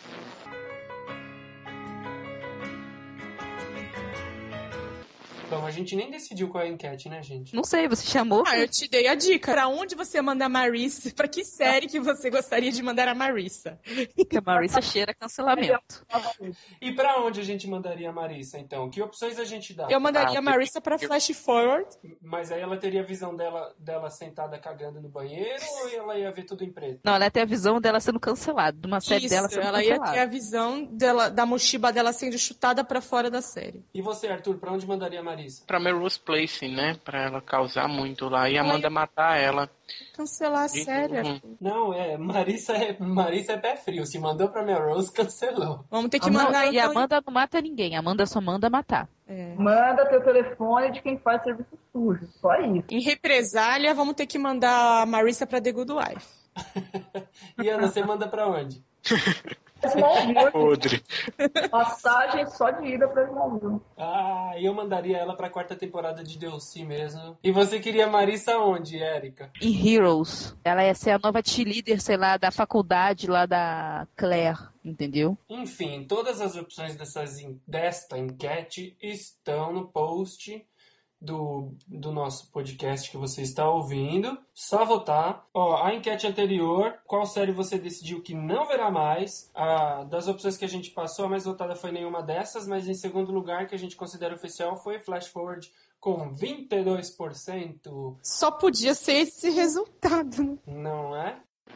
Então, a gente nem decidiu qual é a enquete, né, gente? Não sei, você chamou? Ah, eu te dei a dica. Pra onde você manda a Marissa? Pra que série que você gostaria de mandar a Marissa? Que a Marissa cheira cancelamento. E pra onde a gente mandaria a Marissa, então? Que opções a gente dá? Eu mandaria Ah, a Marissa pra Flash Forward. Mas aí ela teria a visão dela, dela sentada cagando no banheiro ou ela ia ver tudo em preto? Não, ela ia ter a visão dela sendo cancelada, de uma série Isso, dela sendo ela ia cancelada. ter a visão dela, da mochiba dela sendo chutada pra fora da série. E você, Arthur, pra onde mandaria a Marissa? Pra Melrose Place, né? Pra ela causar muito lá. E a Amanda matar ela. Cancelar a De série. novo. Arthur. Não, é, Marissa é, Marissa é pé frio. Se mandou pra Melrose, cancelou. Vamos ter que Ah, não, mandar e a então. Amanda não mata ninguém, a Amanda só manda matar. É. Manda teu telefone de quem faz serviço sujo. Só isso. Em represália, vamos ter que mandar a Marissa pra The Good Wife. E Ana, você manda pra onde? Smallville, Podre. passagem só de ida pra Smallville. Ah, eu mandaria ela pra quarta temporada de Delcy mesmo. E você queria a Marissa onde, Érica? Em Heroes, ela ia ser a nova cheerleader, sei lá, da faculdade lá da Claire, entendeu? Enfim, todas as opções dessas, en- desta enquete estão no post do, do nosso podcast que você está ouvindo. Só votar. Ó, a enquete anterior, qual série você decidiu que não verá mais? A, das opções que a gente passou, a mais votada foi nenhuma dessas, mas em segundo lugar, que a gente considera oficial, foi Flash Forward com vinte e dois por cento. Só podia ser esse resultado, né? Não é?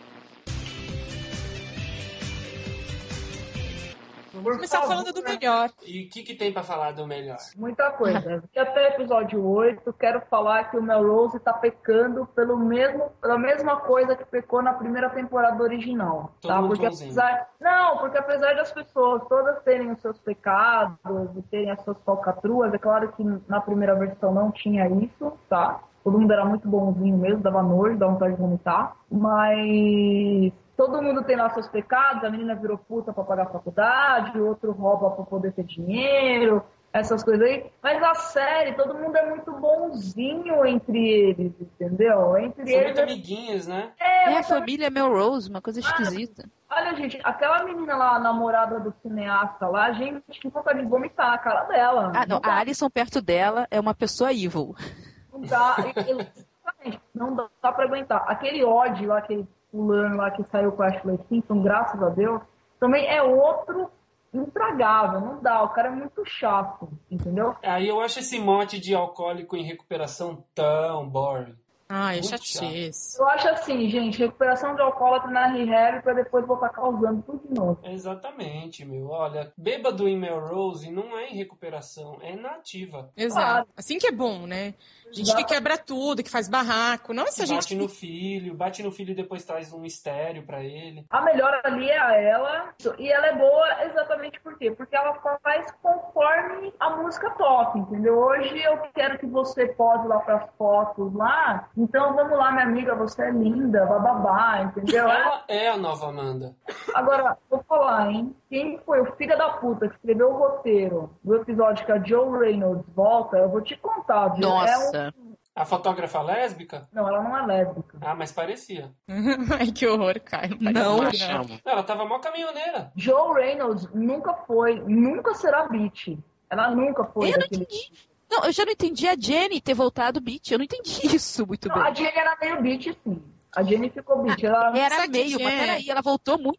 Por Começar favor, falando do né? melhor. E o que, que tem pra falar do melhor? Muita coisa. E até o episódio oito, quero falar que o Melrose tá pecando pelo mesmo, pela mesma coisa que pecou na primeira temporada original. Todo Tá? mundo Porque bonzinho. apesar... Não, porque apesar das pessoas todas terem os seus pecados e terem as suas falcatruas, é claro que na primeira versão não tinha isso, tá? Todo mundo era muito bonzinho mesmo, dava nojo, dava vontade de vomitar. Mas todo mundo tem lá seus pecados, a menina virou puta pra pagar a faculdade, o outro rouba pra poder ter dinheiro, essas coisas aí. Mas a série, todo mundo é muito bonzinho entre eles, entendeu? Entre São eles. muito amiguinhos, né? É, É a mas família Melrose, uma coisa esquisita. olha, gente, aquela menina lá, a namorada do cineasta lá, gente, que vontade de vomitar a cara dela. Ah, não, dá. a Alison perto dela é uma pessoa evil. Não dá, exatamente, não dá, dá pra aguentar. Aquele ódio lá, aquele fulano lá que saiu com a Ashley Simpson, graças a Deus, também é outro intragável, não dá, o cara é muito chato, entendeu? Aí eu acho esse mote de alcoólico em recuperação tão boring. Ai, é Muito chatice. Eu acho assim, gente, recuperação de alcoólatra na rehab pra depois voltar causando tudo de novo. Exatamente, meu. Olha, bêbado em Melrose não é em recuperação, é nativa. Exato. Claro. Assim que é bom, né? Gente que quebra tudo, que faz barraco. Não essa gente Bate que... no filho, bate no filho e depois traz um mistério pra ele. A melhor ali é a ela, e ela é boa exatamente por quê? Porque ela faz conforme a música toca, entendeu? Hoje eu quero que você pose lá pras fotos lá, então vamos lá, minha amiga, você é linda, bababá, entendeu? Ela é a nova Amanda. Agora, vou falar, hein? Quem foi o filho da puta que escreveu o roteiro do episódio que a Joe Reynolds volta, eu vou te contar, viu? É um... Nossa. A fotógrafa lésbica? Não, ela não é lésbica. Ah, mas parecia. Ai, que horror, Caio. Não. Machão. Não, ela tava mó caminhoneira. Joe Reynolds nunca foi, nunca será bitch. Ela nunca foi Eu não daquele... entendi. Não, eu já não entendi a Jenny ter voltado beat. Eu não entendi isso muito Não, bem. a Jenny era meio bitch, sim. A Jenny ficou bitch. Ela... Era Sabe que meio, mas é? peraí, ela voltou muito evil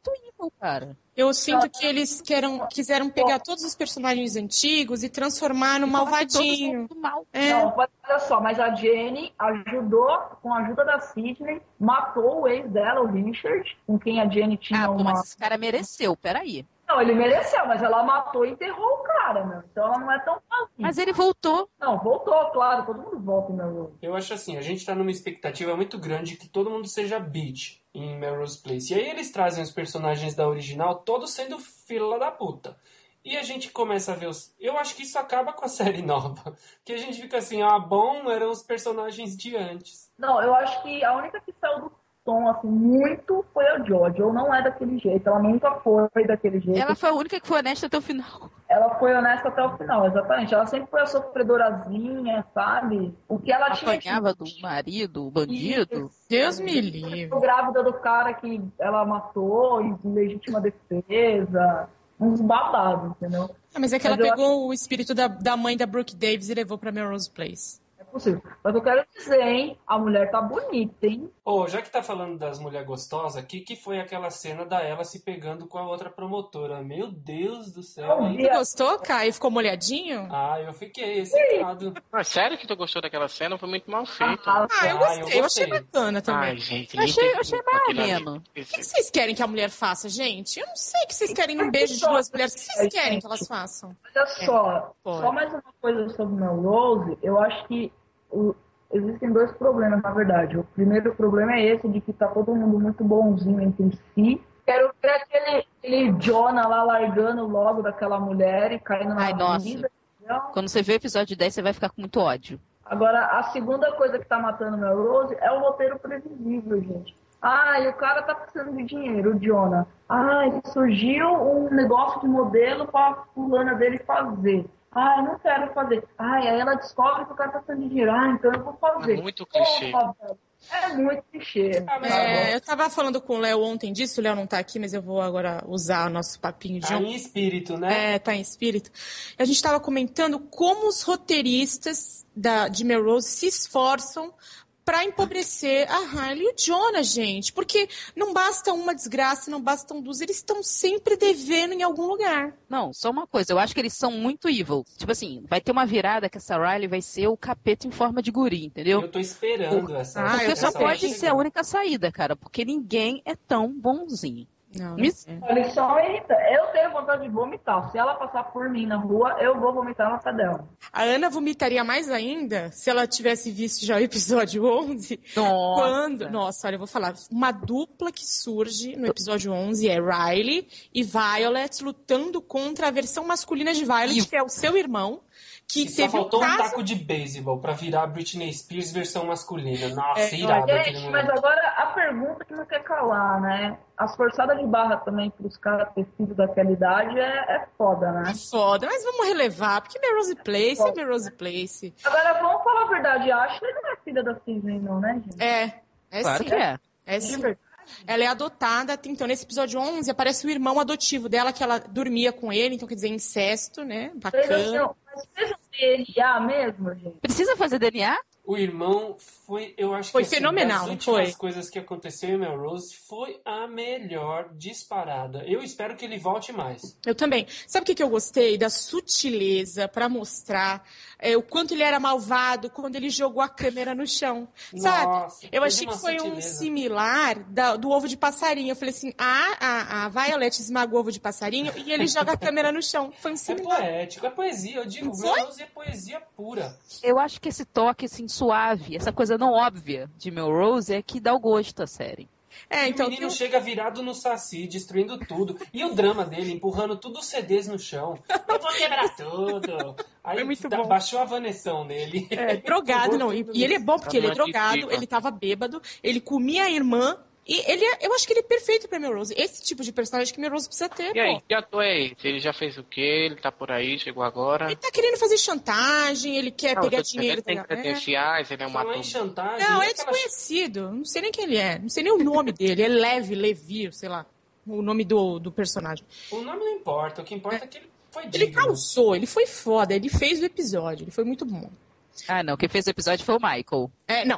evil, cara. Eu sinto que eles queram, quiseram pegar todos os personagens antigos e transformar no malvadinho. Mal. É. Não, olha só, mas a Jenny ajudou, com a ajuda da Sidney, matou o ex dela, o Richard, com quem a Jenny tinha Ah, pô, uma... mas esse cara mereceu, peraí. Não, ele mereceu, mas ela matou e enterrou o cara, meu. Então ela não é tão fácil. Mas ele voltou. Não, voltou, claro, todo mundo volta, meu. Eu acho assim, a gente tá numa expectativa muito grande que todo mundo seja bitch em Melrose Place. E aí eles trazem os personagens da original todos sendo fila da puta. E a gente começa a ver os... Eu acho que isso acaba com a série nova. Que a gente fica assim, ah, bom, eram os personagens de antes. Não, eu acho que a única que saiu do tom, assim, muito foi a George. Ou não é daquele jeito, ela nunca foi daquele jeito. Ela foi a única que foi honesta até o final. Ela foi honesta até o final, exatamente. Ela sempre foi a sofredorazinha, sabe? O que ela tinha... Apanhava do marido, o bandido. Isso. Deus me livre. Ficou grávida do cara que ela matou, em legítima defesa, uns babados, entendeu? Ah, mas é que Mas ela eu pegou o espírito da, da mãe da Brooke Davis e levou pra Melrose Place. É possível. Mas eu quero dizer, hein? A mulher tá bonita, hein? Ô, oh, já que tá falando das mulheres gostosas, que que foi aquela cena da ela se pegando com a outra promotora? Meu Deus do céu, hein? Tu gostou, Caio? Ficou molhadinho? Ah, eu fiquei excitado. Ah, sério que tu gostou daquela cena? Foi muito mal feita. Ah, Ah, eu Ah, gostei. eu Eu, gostei. achei bacana também. Ai, gente, Eu nem achei, tem eu achei como mais aquilo ali. ameno. O que que vocês querem que a mulher faça, gente? Eu não sei o que vocês querem num beijo de duas mulheres. O que vocês querem que elas façam? Olha só, pode. só mais uma coisa sobre Melrose. Eu acho que o, existem dois problemas, na verdade. O primeiro problema é esse, de que tá todo mundo muito bonzinho entre si. Quero ver aquele, aquele Jonah lá largando logo daquela mulher e caindo na Ai, nossa. vida. entendeu? Quando você vê o episódio dez, você vai ficar com muito ódio. Agora, a segunda coisa que tá matando Melrose é o roteiro previsível, gente. Ah, e o cara tá precisando de dinheiro, o Jonah. Ah, surgiu um negócio de modelo pra fulana dele fazer. Ah, eu não quero fazer. Ah, e aí ela descobre que o cara tá precisando de dinheiro. Ah, então eu vou fazer. É muito clichê. Porra, velho. É muito clichê. Ah, mas É, eu tava falando com o Léo ontem disso, o Léo não tá aqui, mas eu vou agora usar o nosso papinho de tá ontem. em espírito, né? É, tá em espírito. A gente estava comentando como os roteiristas da, de Melrose se esforçam para empobrecer a Riley e o Jonah, gente. Porque não basta uma desgraça, não bastam duas, eles estão sempre devendo em algum lugar. Não, só uma coisa, eu acho que eles são muito evil. Tipo assim, vai ter uma virada que essa Riley vai ser o capeta em forma de guri, entendeu? Eu tô esperando essa. Ah, Porque eu só essa pode chega. ser a única saída, cara, porque ninguém é tão bonzinho. Não, Me- é. Eles só irritam. Eu tenho vontade de vomitar. Se ela passar por mim na rua, eu vou vomitar na pé dela. A Ana vomitaria mais ainda se ela tivesse visto já o episódio onze. Nossa. Quando, nossa, olha, eu vou falar. Uma dupla que surge no episódio onze é Riley e Violet lutando contra a versão masculina de Violet, E- que é o seu irmão, que E só teve um faltou um caso... taco de beisebol pra virar a Britney Spears versão masculina. Nossa, É, irado aquele Gente, mas momento. agora a pergunta que não quer calar, né? As forçadas de barra também pros caras ter sido daquela idade é, é foda, né? Foda, mas vamos relevar, porque Melrose Place é Melrose Place. Agora, vamos falar a verdade. A Ashley não é filha da Sidney, não, né, gente? É, é Claro sim. que é. É De sim. verdade. Ela é adotada, então nesse episódio onze aparece o irmão adotivo dela, que ela dormia com ele, então quer dizer incesto, né? Vocês Bacana. acham- Mas fez um D N A mesmo, gente? Precisa fazer D N A? O irmão foi, eu acho Foi que assim, fenomenal, das não últimas foi? coisas que aconteceu em Melrose foi a melhor disparada. Eu espero que ele volte mais. Eu também. Sabe o que, que eu gostei? Da sutileza pra mostrar é, o quanto ele era malvado quando ele jogou a câmera no chão. Sabe? Nossa, Eu teve achei uma que foi um sutileza. similar da- do ovo de passarinho. Eu falei assim, ah, a, a Violet esmagou o ovo de passarinho e ele joga a câmera no chão. Foi um É similar. poético, é poesia. Eu digo, Foi? Melrose é poesia pura. Eu acho que esse toque, assim, suave, essa coisa não óbvia de Melrose é que dá o gosto à série. É, E então o menino tem um- chega virado no saci, destruindo tudo. E o drama dele, empurrando tudo os C Ds no chão. Eu vou quebrar tudo. Aí Foi muito da- bom. baixou a vanessão nele. É, drogado, não. E, e ele é bom porque ele é Tá muito drogado, incrível. ele tava bêbado, ele comia a irmã. E ele é, eu acho que ele é perfeito pra Melrose. Esse tipo de personagem que Melrose precisa ter, E aí, pô. que ator é esse? Ele já fez o quê? Ele tá por aí, chegou agora? Ele tá querendo fazer chantagem, ele quer Não, pegar eu tô dizendo, dinheiro. ele tem da galera. credenciais, ele é um Falar ator. em chantagem. Não, e é aquela- desconhecido. Não sei nem quem ele é. Não sei nem o nome dele. É Levi, Levi, sei lá. O nome do, do personagem. O nome não importa, o que importa é que ele foi Ele digno. causou, ele foi foda, ele fez o episódio, ele foi muito bom. Ah, não, quem fez o episódio foi o Michael. É, não.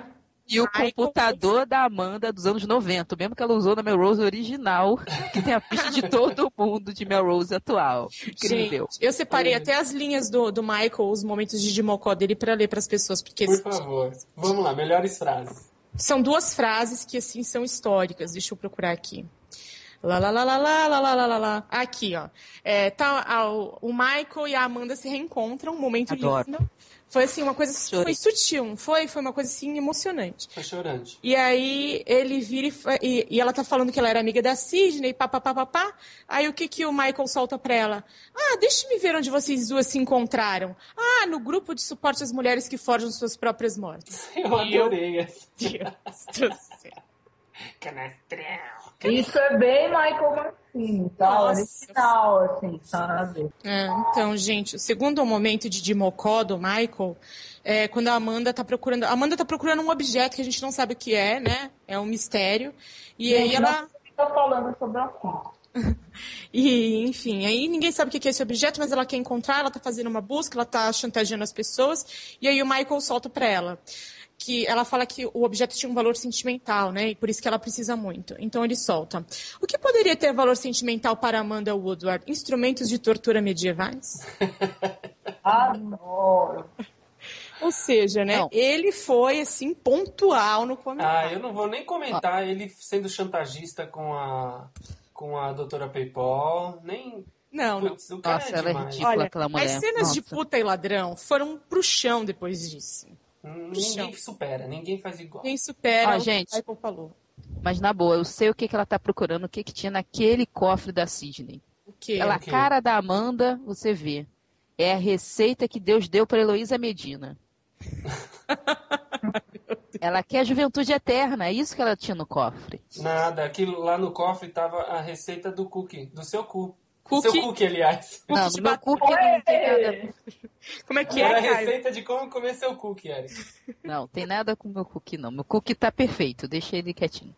E o Michael computador da Amanda dos anos noventa, mesmo que ela usou na Melrose original, que tem a ficha de todo mundo de Melrose atual. Incrível. Gente, eu separei até as linhas do, do Michael, os momentos de Dimocó dele, pra ler pras pessoas, porque Por favor. Vamos lá, melhores frases. são duas frases que, assim, são históricas. Deixa eu procurar aqui. Lá, lá, lá, lá, lá, lá, lá, lá, lá, lá. Aqui, ó. É, tá, a- o Michael e a Amanda se reencontram, um momento Adoro. lindo. Foi, assim, uma coisa... Chorei. Foi sutil, não foi? Foi uma coisa, assim, emocionante. Foi chorante. E aí ele vira e, fa- e, e ela tá falando que ela era amiga da Sidney, pá, pá, pá, pá, pá. Aí o que que o Michael solta pra ela? Ah, deixa-me ver onde vocês duas se encontraram. Ah, no grupo de suporte às mulheres que forjam suas próprias mortes. Eu adorei essa. Deus do céu. Canastrão. Isso é bem Michael Martini, tá? Nossa. Original, assim, sabe? É, então, gente, o segundo momento de Dimocó do Michael é quando a Amanda tá procurando. A Amanda tá procurando um objeto que a gente não sabe o que é, né? É um mistério. E aí ela. Tá falando sobre o assunto. E, enfim, aí ninguém sabe o que é esse objeto, mas ela quer encontrar, ela tá fazendo uma busca, ela tá chantageando as pessoas, e aí o Michael solta pra ela. Que ela fala que o objeto tinha um valor sentimental, né? E por isso que ela precisa muito. Então ele solta. O que poderia ter valor sentimental para Amanda Woodward? Instrumentos de tortura medievais? Adoro. Ou seja, né? Não. Ele foi, assim, pontual no Ah, comentário. eu não vou nem comentar ele sendo chantagista com a com a doutora Paypal, nem... Não, não. Putz, o cara Nossa, é ela é demais. ridícula, Olha, aquela mulher. as cenas de Nossa. puta e ladrão foram pro chão depois disso. Hum, Ninguém supera, ninguém faz igual. Quem supera Ó, o gente. que o Michael falou. Mas na boa, eu sei o que, que ela tá procurando, o que, que tinha naquele cofre da Sidney. O quê? Ela, a quê? cara da Amanda, você vê. É a receita que Deus deu para Heloísa Medina. Ela quer juventude eterna, é isso que ela tinha no cofre. Nada, aquilo lá no cofre tava a receita do cookie, do seu cu. Cookie? Seu cookie, aliás. Não, de no meu batata. cookie não tem nada. Como é que Era é, a Caio? receita de como comer seu cookie, Eric. Não, tem nada com o meu cookie, não. Meu cookie tá perfeito, deixa ele quietinho.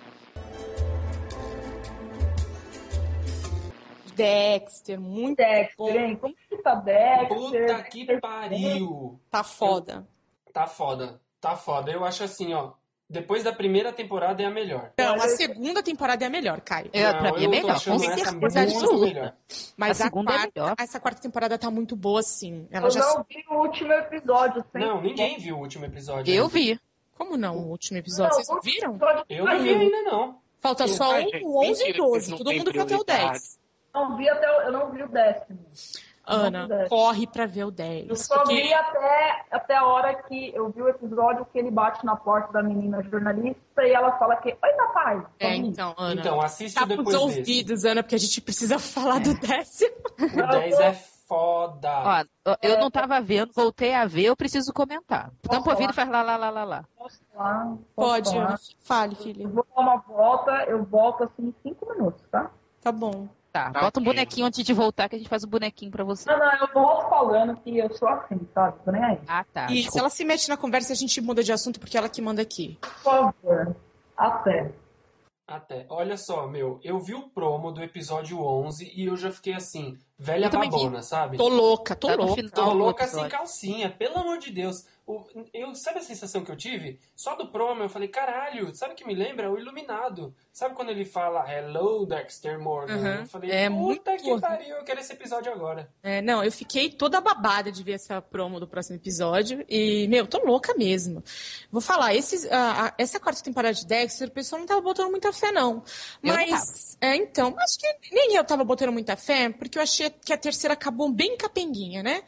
Dexter, muito Dexter, bom. hein? Como que tá Dexter? Puta que pariu. Tá foda. Tá foda, tá foda. Eu acho assim, ó. Depois da primeira temporada é a melhor. Não, a segunda temporada é a melhor, Caio. É, Não, pra mim é eu tô melhor, achando com essa certeza muito absoluta. melhor. Mas A a, segunda é quarta, melhor. essa quarta temporada tá muito boa, sim. Ela Eu já... não vi o último episódio. sem- Não, ninguém viu o último episódio. Eu ainda. vi. Como não, o último episódio? Vocês o não último viram? episódio Eu não vi saiu. ainda, não. Falta só Ai, um, gente, o onze e mentira, doze. eles não Todo têm mundo foi até o prioridade. dez. Não vi até, o- eu não vi o décimo. Ana, Não vi o dez. corre pra ver o dez. Eu só porque- vi até, até a hora que eu vi o episódio que ele bate na porta da menina jornalista e ela fala que, oi, papai. Só É, vi. então, Ana. Então, assiste Tá depois pros desse. ouvidos, Ana, porque a gente precisa falar do décimo. O dez é foda. Ó, ó, eu não tava vendo, voltei a ver, eu preciso comentar. Tampa o ouvido e faz lá, lá, lá, lá, lá. Posso falar? Posso Pode, falar? Ana. Fale, filha. Eu vou dar uma volta, eu volto assim em cinco minutos, tá? Tá bom. Tá, Tá bota um ok. bonequinho antes de voltar que a gente faz um bonequinho pra você. Não, não, eu volto falando que eu sou assim, sabe? Tô nem aí. Ah, tá. E se desculpa. ela se mete na conversa, a gente muda de assunto, porque ela que manda aqui. Por favor. Até. Até. Olha só, meu, eu vi o promo do episódio onze e eu já fiquei assim, velha Eu também vi. babona, sabe? Tô louca, tô Tá no louca. final Tô do louca sem episódio. calcinha, pelo amor de Deus. O, eu, sabe a sensação que eu tive? Só do promo eu falei, caralho, sabe o que me lembra? O Iluminado. Sabe quando ele fala, hello, Dexter Morgan? Uhum. Eu falei, É puta muito que louco. pariu, eu quero esse episódio agora. É, não, eu fiquei toda babada de ver essa promo do próximo episódio. E, meu, tô louca mesmo. Vou falar, esses, a- a- essa quarta temporada de Dexter, o pessoal não tava botando muita fé, não. Eu não Mas, é, então, acho que nem eu tava botando muita fé, porque eu achei que a terceira acabou bem capenguinha, né?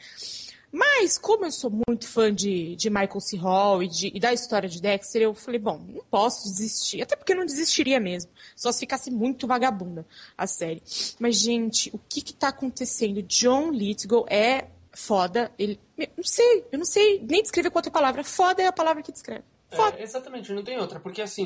Mas, como eu sou muito fã de, de Michael C. Hall e, de- e da história de Dexter, eu falei, bom, não posso desistir. Até porque eu não desistiria mesmo. Só se ficasse muito vagabunda a série. Mas, gente, o que que tá acontecendo? John Lithgow é foda. Ele, eu não sei, eu não sei nem descrever com outra palavra. Foda é a palavra que descreve. Foda. É, exatamente, não tem outra. Porque assim,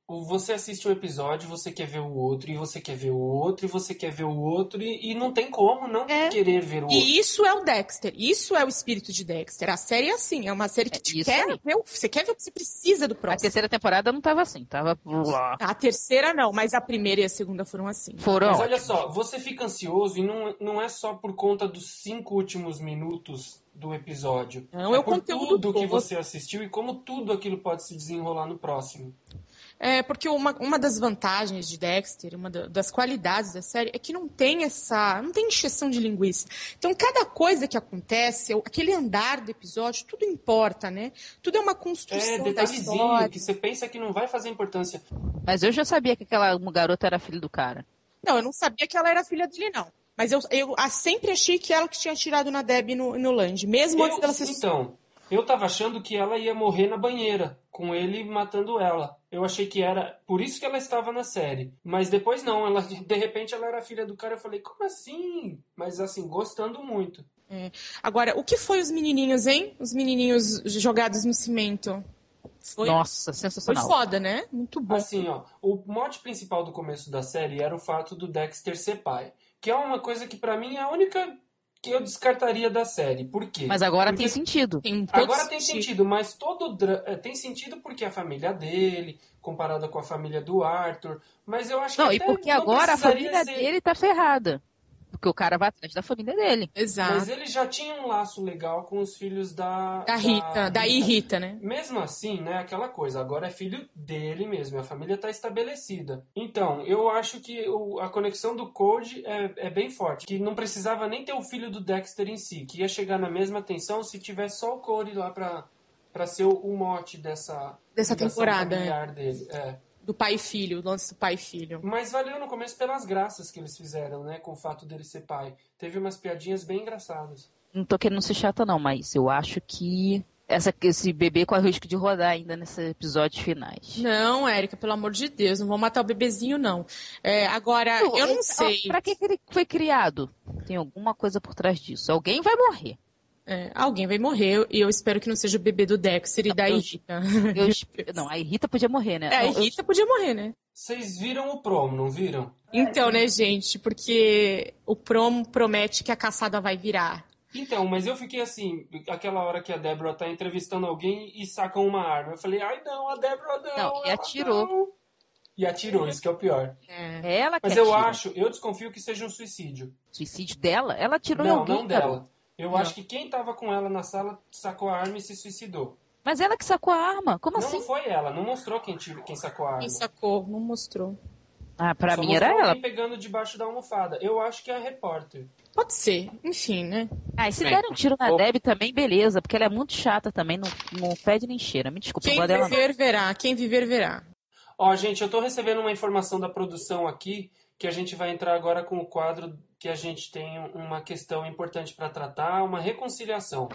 você assiste um episódio, você quer ver o outro, e você quer ver o outro, e você quer ver o outro, e, e não tem como não É. querer ver o outro. E isso é o Dexter, isso é o espírito de Dexter. A série é assim, é uma série que É te isso quer aí. ver, o- você quer ver o que você precisa do A próximo. terceira temporada não tava assim, tava. A terceira não, mas a primeira e a segunda foram assim. Foram Mas olha ótimos. só, você fica ansioso e não, não é só por conta dos cinco últimos minutos do episódio. Não, é é o por conteúdo tudo que todo. você assistiu e como tudo aquilo pode se desenrolar no próximo. É, porque uma, uma das vantagens de Dexter, uma da- das qualidades da série, é que não tem essa. Não tem encheção de linguiça. Então, cada coisa que acontece, aquele andar do episódio, tudo importa, né? Tudo é uma É, construção da detalhezinho, história. que você pensa que não vai fazer importância. Mas eu já sabia que aquela garota era filha do cara. Não, eu não sabia que ela era filha dele, não. Mas eu, eu ah, sempre achei que ela que tinha tirado na Debbie no, no Land, mesmo antes Eu, dela ser. então, eu tava achando que ela ia morrer na banheira, com ele matando ela. Eu achei que era por isso que ela estava na série. Mas depois não, ela de repente ela era filha do cara. Eu falei, como assim? Mas assim, gostando muito. É. Agora, o que foi os menininhos, hein? Os menininhos jogados no cimento. Foi, Nossa, foi sensacional. foda, né? Muito bom. Assim, ó, o mote principal do começo da série era o fato do Dexter ser pai. Que é uma coisa que pra mim é a única que eu descartaria da série. Por quê? Mas agora Porque tem sentido. Tem todo agora tem sentido, mas todo dra- é, tem sentido porque a família dele, comparada com a família do Arthur. Mas eu acho que Não, e até porque não agora a precisaria família ser- dele tá ferrada. Porque o cara vai atrás da família dele. Exato. Mas ele já tinha um laço legal com os filhos da... Da Rita, daí Rita, né? Mesmo assim, né, aquela coisa, agora é filho dele mesmo, a família está estabelecida. Então, eu acho que o- a conexão do Code é, é bem forte, que não precisava nem ter o filho do Dexter em si, que ia chegar na mesma tensão se tivesse só o Code lá pra, pra ser o, o mote dessa, Dessa ligação temporada, familiar dele. É. Do pai e filho, o lance do pai e filho. Mas valeu no começo pelas graças que eles fizeram, né, com o fato dele ser pai. Teve umas piadinhas bem engraçadas. Não tô querendo ser chata, não, mas eu acho que essa, esse bebê corre o risco de rodar ainda nesses episódios finais. Não, Érica, pelo amor de Deus, não vão matar o bebezinho, não. É, agora, Pô, eu não ele- sei. Pra que, que ele foi criado? Tem alguma coisa por trás disso. Alguém vai morrer. É, alguém vai morrer e eu espero que não seja o bebê do Dexter e da eu- Rita. Eu esp- não, a Rita podia morrer, né? É, a Não, eu- Rita podia morrer, né? Vocês viram o promo, não viram? Então, né, gente, porque o promo promete que a caçada vai virar. Então, mas eu fiquei assim, aquela hora que a Deborah tá entrevistando alguém e sacam uma arma. Eu falei, ai não, a Deborah não. Não, e ela atirou. não. E atirou, isso que é o pior. É. Ela que Mas eu atira. acho, eu desconfio que seja um suicídio. Suicídio dela? Ela atirou em Não, alguém, não cara. dela. Eu Não. acho que quem tava com ela na sala sacou a arma e se suicidou. Mas ela que sacou a arma. Como Não, assim? não foi ela, não mostrou quem, tira, quem sacou a arma. Quem sacou? Não mostrou. Ah, pra Só mim era mostrou ela. alguém pegando debaixo da almofada. Eu acho que é a repórter. Pode ser, enfim, né? Ah, e se É. der um tiro na Ô. Debbie também, beleza, porque ela é muito chata também, não, não pede nem cheira. Me desculpa, eu Quem gosto dela não. viver, verá. Quem viver, verá. Ó, gente, eu tô recebendo uma informação da produção aqui que a gente vai entrar agora com o quadro que a gente tem uma questão importante para tratar, uma reconciliação.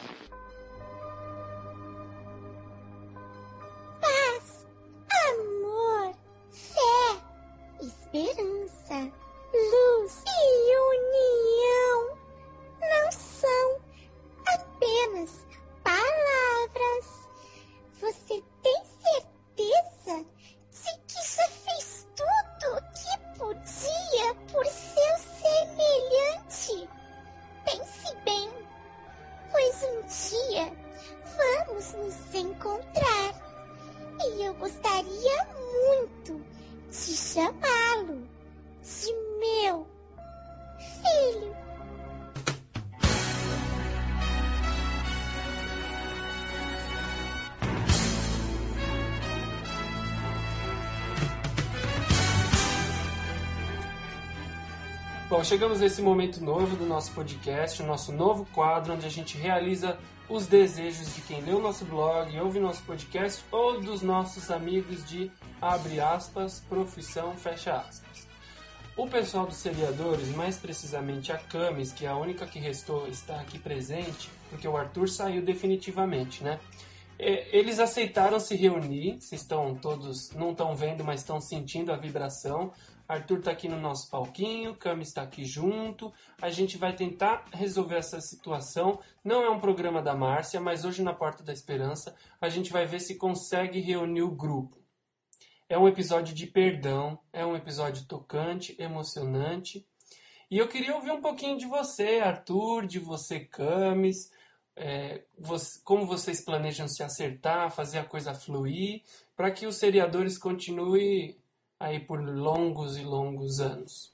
Amor, fé, esperança, luz e união não são apenas palavras. Você tem certeza de que já fez tudo o que podia por seu semelhante? Pense bem, pois um dia vamos nos encontrar. E eu gostaria muito de chamá-lo de meu filho. Bom, chegamos nesse momento novo do nosso podcast, o nosso novo quadro, onde a gente realiza os desejos de quem lê o nosso blog, ouve nosso podcast ou dos nossos amigos de, abre aspas, profissão, fecha aspas. O pessoal dos seriadores, mais precisamente a Camis, que é a única que restou, está aqui presente, porque o Arthur saiu definitivamente, né? É, eles aceitaram se reunir, vocês estão todos, não estão vendo, mas estão sentindo a vibração. Arthur está aqui no nosso palquinho, Camis está aqui junto. A gente vai tentar resolver essa situação. Não é um programa da Márcia, mas hoje na Porta da Esperança a gente vai ver se consegue reunir o grupo. É um episódio de perdão, é um episódio tocante, emocionante. E eu queria ouvir um pouquinho de você, Arthur, de você, Camis, é, você, como vocês planejam se acertar, fazer a coisa fluir, para que os seriadores continuem aí por longos e longos anos.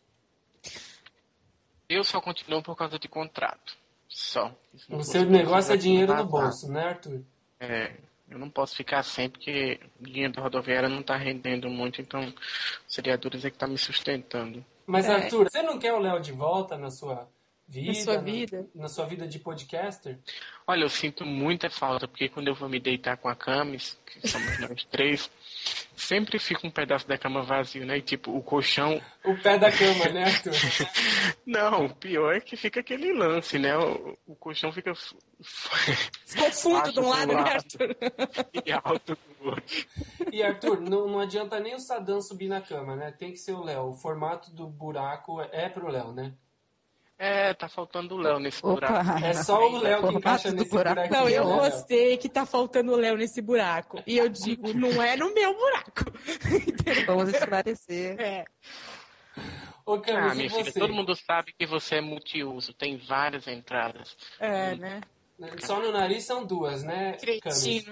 Eu só continuo por causa de contrato. Só. O seu negócio é dinheiro no bolso, né, Arthur? É, eu não posso ficar sem, porque o dinheiro da rodoviária não está rendendo muito, então os seriadores é que estão me sustentando. Mas, É. Arthur, você não quer o Léo de volta na sua vida? Na sua vida? Na, na sua vida de podcaster? Olha, eu sinto muita falta, porque quando eu vou me deitar com a Camis, que somos nós três, sempre fica um pedaço da cama vazio, né? E tipo, o colchão... O pé da cama, né, Arthur? Não, o pior é que fica aquele lance, né? O, o colchão fica... Ficou fundo de um lado, né, Arthur? E alto do outro. E, Arthur, não, não adianta nem o Sadam subir na cama, né? Tem que ser o Léo. O formato do buraco é pro Léo, né? É, tá faltando o Léo nesse Opa. buraco. É só o Léo que encaixa do nesse buraco. buraquinho. Não, eu né, Léo? gostei que tá faltando o Léo nesse buraco. E eu digo, não é no meu buraco. Vamos esclarecer. É. Ô, Camis, Ah, e minha filha, você? todo mundo sabe que você é multiuso, tem várias entradas. É, né? Só no nariz são duas, né, Camis? Cretino.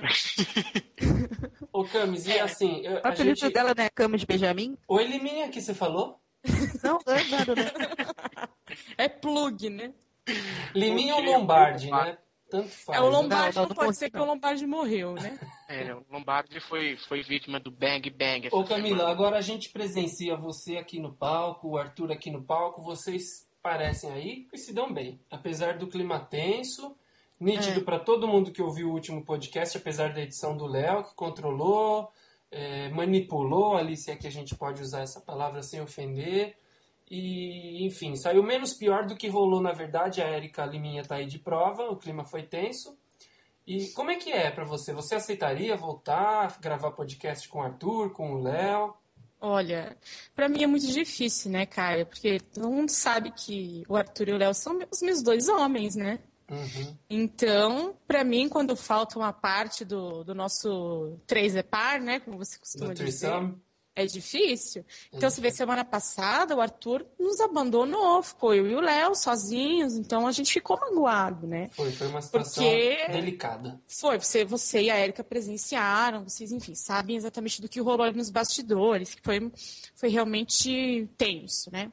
Ô, Camis, e assim... eu- O a apelido gente... dela não é Camis Benjamin? Oi, Liminha, que você falou? Não, não é nada, né? É plug, né? Liminha ou Porque- Lombardi, né? Tanto faz. É, o né? Lombardi Não, não, não, não pode morri, ser que não. o Lombardi morreu, né? É, o Lombardi foi, foi vítima do Bang Bang essa Ô, Camila, semana. agora a gente presencia você aqui no palco, o Arthur aqui no palco. Vocês parecem aí e se dão bem. Apesar do clima tenso, nítido É. para todo mundo que ouviu o último podcast, apesar da edição do Léo, que controlou, é, manipulou ali, se é que a gente pode usar essa palavra sem ofender. E, enfim, saiu menos pior do que rolou, na verdade. A Érica Liminha tá aí de prova, o clima foi tenso. E como é que é pra você? Você aceitaria voltar, gravar podcast com o Arthur, com o Léo? Olha, pra mim é muito difícil, né, cara? Porque todo mundo sabe que o Arthur e o Léo são os meus dois homens, né? Uhum. Então, pra mim, quando falta uma parte do, do nosso três é par, né? Como você costuma Do dizer, Trissam? é difícil. Então, você vê, semana passada, o Arthur nos abandonou, ficou eu e o Léo sozinhos, então a gente ficou magoado, né? Foi, foi uma situação Porque- delicada. Foi, você, você e a Érica presenciaram, vocês, enfim, sabem exatamente do que rolou ali nos bastidores, que foi, foi realmente tenso, né?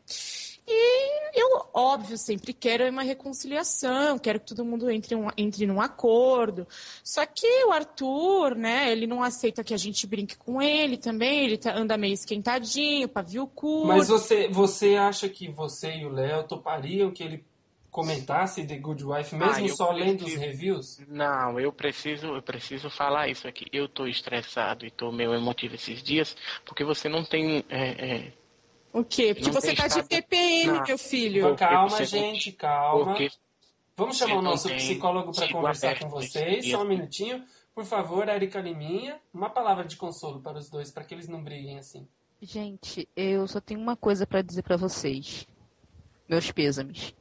E eu, óbvio, sempre quero uma reconciliação, quero que todo mundo entre, um, entre num acordo. Só que o Arthur, né, ele não aceita que a gente brinque com ele também, ele tá, anda meio esquentadinho, pavio curto. Mas você, você acha que você e o Léo topariam que ele comentasse The Good Wife, mesmo Ah, eu só lendo os preciso. reviews? Não, eu preciso, eu preciso falar isso aqui. Eu tô estressado e tô meio emotivo esses dias, porque você não tem... é, é, O quê? Porque Não você tem tá de estado- T P M, Não. meu filho. Porque Calma, você não- gente, calma. porque Vamos você chamar o não nosso tem psicólogo para sido conversar aberto com nesse vocês. dia. Só um minutinho. Por favor, Érica Liminha, uma palavra de consolo para os dois, para que eles não briguem assim. Gente, eu só tenho uma coisa pra dizer pra vocês. Meus pêsames.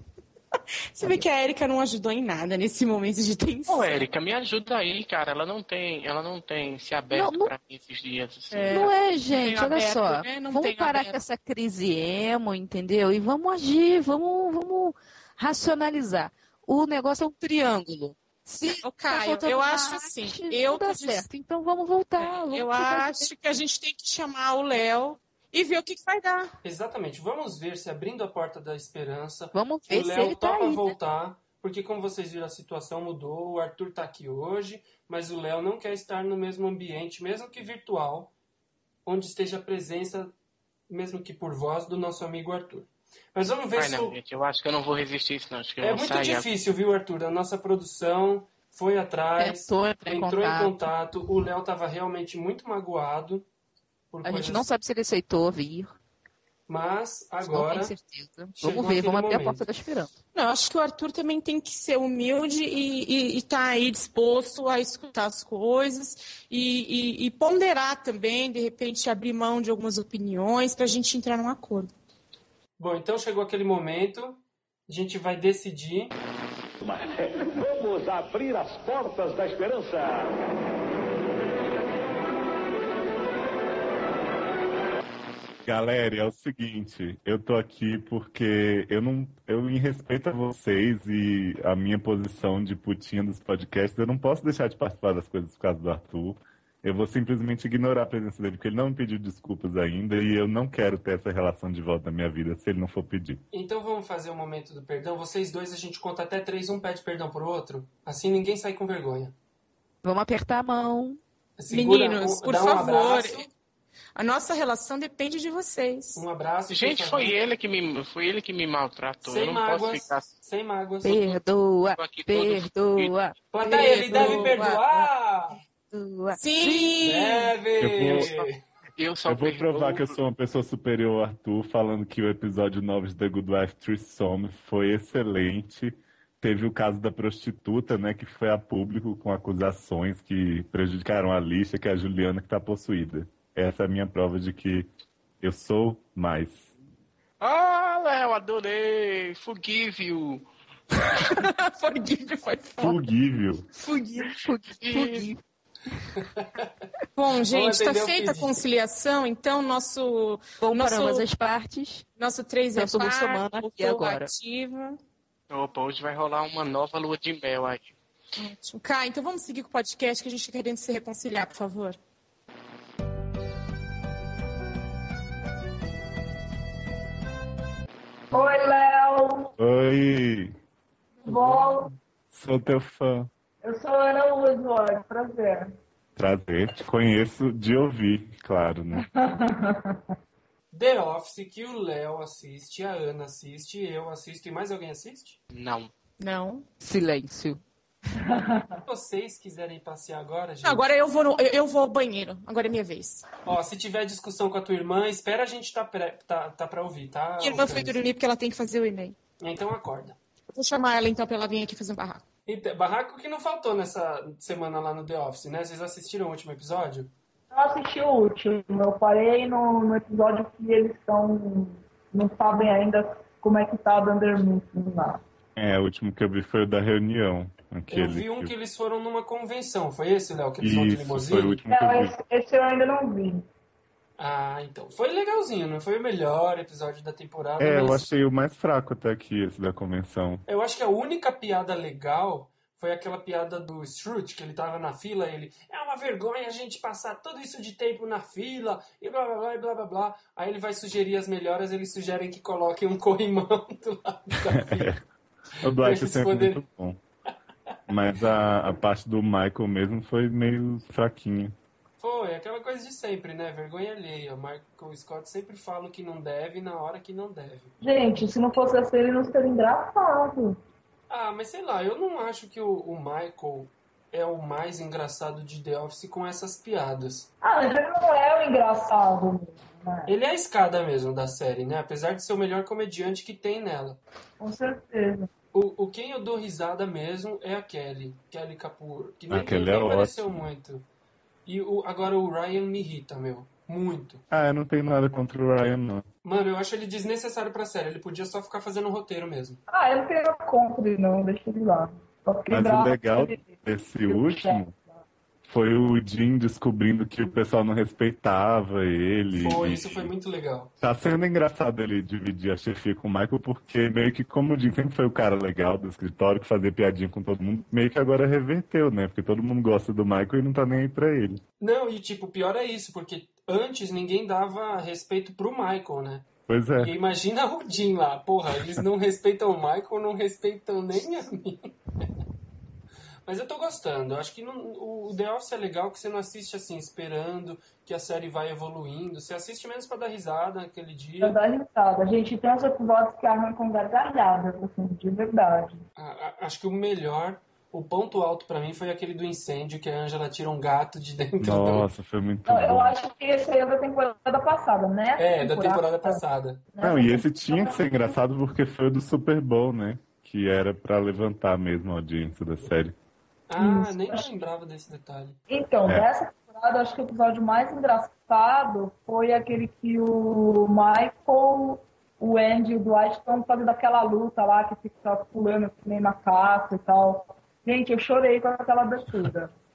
Você vê que a Érica não ajudou em nada nesse momento de tensão. Ô, Érica, me ajuda aí, cara. Ela não tem, ela não tem se aberto Não, não- pra mim esses dias. Assim. É. Não é, gente, tem olha aberto, só. né? Não Vamos tem parar aberto. com essa crise emo, entendeu? E vamos agir, vamos, vamos racionalizar. O negócio é um triângulo. Se Ô, tá Caio, faltando eu uma acho arte, assim, não eu dá tô dis- certo. Então vamos voltar. vamos Eu tentar acho que a gente tem que chamar o Léo e ver o que, que vai dar. Exatamente. Vamos ver se abrindo a porta da esperança, Vamos o ver se Léo ele tá topa aí, né? voltar, porque como vocês viram, a situação mudou, o Arthur tá aqui hoje, mas o Léo não quer estar no mesmo ambiente, mesmo que virtual, onde esteja a presença, mesmo que por voz, do nosso amigo Arthur. Mas vamos ver Ai, se... não, o- gente, eu acho que eu não vou resistir isso, não. Acho que eu É vou muito sair. difícil, viu, Arthur? A nossa produção foi atrás, Tentou entrar em entrou em contato. contato, o Léo tava realmente muito magoado por A gente coisas... não sabe se ele aceitou vir. Mas Não agora... tenho certeza. chegou Vamos ver, aquele vamos abrir a momento. porta da esperança. Não, eu acho que o Arthur também tem que ser humilde e, e, e tá aí disposto a escutar as coisas e, e, e ponderar também, de repente abrir mão de algumas opiniões pra gente entrar num acordo. Bom, então chegou aquele momento, a gente vai decidir. Vamos abrir as portas da esperança. Galera, é o seguinte, eu tô aqui porque eu não, eu em respeito a vocês e a minha posição de putinha dos podcasts, eu não posso deixar de participar das coisas por causa do Arthur. Eu vou simplesmente ignorar a presença dele, porque ele não me pediu desculpas ainda e eu não quero ter essa relação de volta na minha vida se ele não for pedir. Então vamos fazer o momento do perdão. Vocês dois, a gente conta até três, um pede perdão pro outro. Assim ninguém sai com vergonha. Vamos apertar a mão. Segura, Meninos, um, por dá um favor. abraço. A nossa relação depende de vocês. Um abraço. Gente, foi ele que me, foi ele que me maltratou. Sem eu não mágoas, posso ficar. sem mágoas. Perdoa, Tô aqui todo perdoa. Plateia, ele deve perdoar. perdoa. Sim! Deve! Eu só Eu vou perdoo- provar que eu sou uma pessoa superior ao Arthur, falando que o episódio nove de The Good Wife Threesome foi excelente. Teve o caso da prostituta, né, que foi a público com acusações que prejudicaram a Lixa, que é a Juliana que tá possuída. Essa é a minha prova de que eu sou mais. Ah, Léo, adorei. Forgive you. Forgive foi foda. Forgive you. Forgive. Forgive. Bom, gente, está atender o feita a pedido. conciliação, então nosso Vamos nosso, para ambas as partes. nosso três é Nosso par, muçulmano aqui voltou agora. ativa. Opa, hoje vai rolar uma nova lua de mel aí. Ótimo. Cá, então vamos seguir com o podcast que a gente está querendo se reconciliar, por favor. Oi, Léo. Oi, Tudo bom? sou teu fã. Eu sou a Ana Woodward. Prazer. Prazer, te conheço de ouvir, claro, né? The Office, que o Léo assiste, a Ana assiste, eu assisto e mais alguém assiste? Não. Não. Silêncio. Se vocês quiserem passear agora, gente. Agora eu vou, no, eu, eu vou ao banheiro. Agora é minha vez. Ó, se tiver discussão com a tua irmã, espera a gente tá, pré, tá, tá pra ouvir, tá? Minha irmã foi Francis? dormir porque ela tem que fazer o e-mail. Então acorda. Vou chamar ela então pra ela vir aqui fazer um barraco. Então, barraco que não faltou nessa semana lá no The Office, né? Vocês assistiram o último episódio? Eu assisti o último. Eu parei no, no episódio que eles estão. Não sabem ainda como é que tá a Dunder lá. É, o último que eu vi foi o da reunião. Aquele Eu vi um que eles foram numa convenção. Foi esse, Léo, que eles vão de Isso, limousine? foi o último que eu Não, vi. esse, esse eu ainda não vi. Ah, então. Foi legalzinho, não foi o melhor episódio da temporada, É, mas eu achei o mais fraco até aqui, esse da convenção. eu acho que a única piada legal foi aquela piada do Scrooge, que ele tava na fila e ele... É uma vergonha a gente passar todo isso de tempo na fila e blá blá blá e blá blá blá. Aí ele vai sugerir as melhoras, eles sugerem que coloquem um corrimão do lado da fila. O Dwight é Eles sempre poderem- muito bom. Mas a, a parte do Michael mesmo foi meio fraquinha. Foi, aquela coisa de sempre, né? Vergonha alheia. O Michael Scott sempre fala o que não deve na hora que não deve. Gente, se não fosse assim, ele não seria engraçado. Ah, mas sei lá, eu não acho que o, o Michael é o mais engraçado de The Office com essas piadas. Ah, mas ele não é o engraçado mesmo, né? Ele é a escada mesmo da série, né? Apesar de ser o melhor comediante que tem nela. Com certeza. O, o quem eu dou risada mesmo é a Kelly. Kelly Kapoor. Que nem, A Kelly nem é apareceu ótima. muito. E o, agora o Ryan me irrita, meu. Muito. Ah, eu não tenho nada contra o Ryan, não. Mano, eu acho ele desnecessário pra série. Ele podia só ficar fazendo um roteiro mesmo. Ah, eu não tenho nada contra ele, não. Deixa ele lá. Só fiquei Mas o bravo legal com ele. desse último foi o Jim descobrindo que o pessoal não respeitava ele. Foi, E isso foi muito legal. Tá sendo engraçado ele dividir a chefia com o Michael, porque meio que como o Jim sempre foi o cara legal do escritório, que fazia piadinha com todo mundo, meio que agora reverteu, né? Porque todo mundo gosta do Michael e não tá nem aí pra ele. Não, e tipo, o pior é isso, porque antes ninguém dava respeito pro Michael, né? Pois é. E imagina o Jim lá, porra, eles não respeitam o Michael, não respeitam nem a mim. Mas eu tô gostando, eu acho que não, o The Office é legal que você não assiste assim, esperando que a série vai evoluindo, você assiste menos pra dar risada naquele Eu dia. dar risada. Gente, tem uns episódios que arrancam gargalhadas, assim, de verdade. A- a- acho que o melhor, o ponto alto pra mim foi aquele do incêndio, que a Angela tira um gato de dentro do... Nossa, foi muito Não, eu bom. acho que esse aí é da temporada passada, né? É, da temporada passada. Não, e esse tinha que ser engraçado porque foi o do Super Bowl, né? Que era pra levantar mesmo a audiência da série. Ah, Isso. nem lembrava desse detalhe. Então, É. dessa temporada, acho que o episódio mais engraçado foi aquele que o Michael, o Andy e o Dwight estão fazendo aquela luta lá, que fica pulando que nem macaco e tal. Gente, eu chorei com aquela abertura.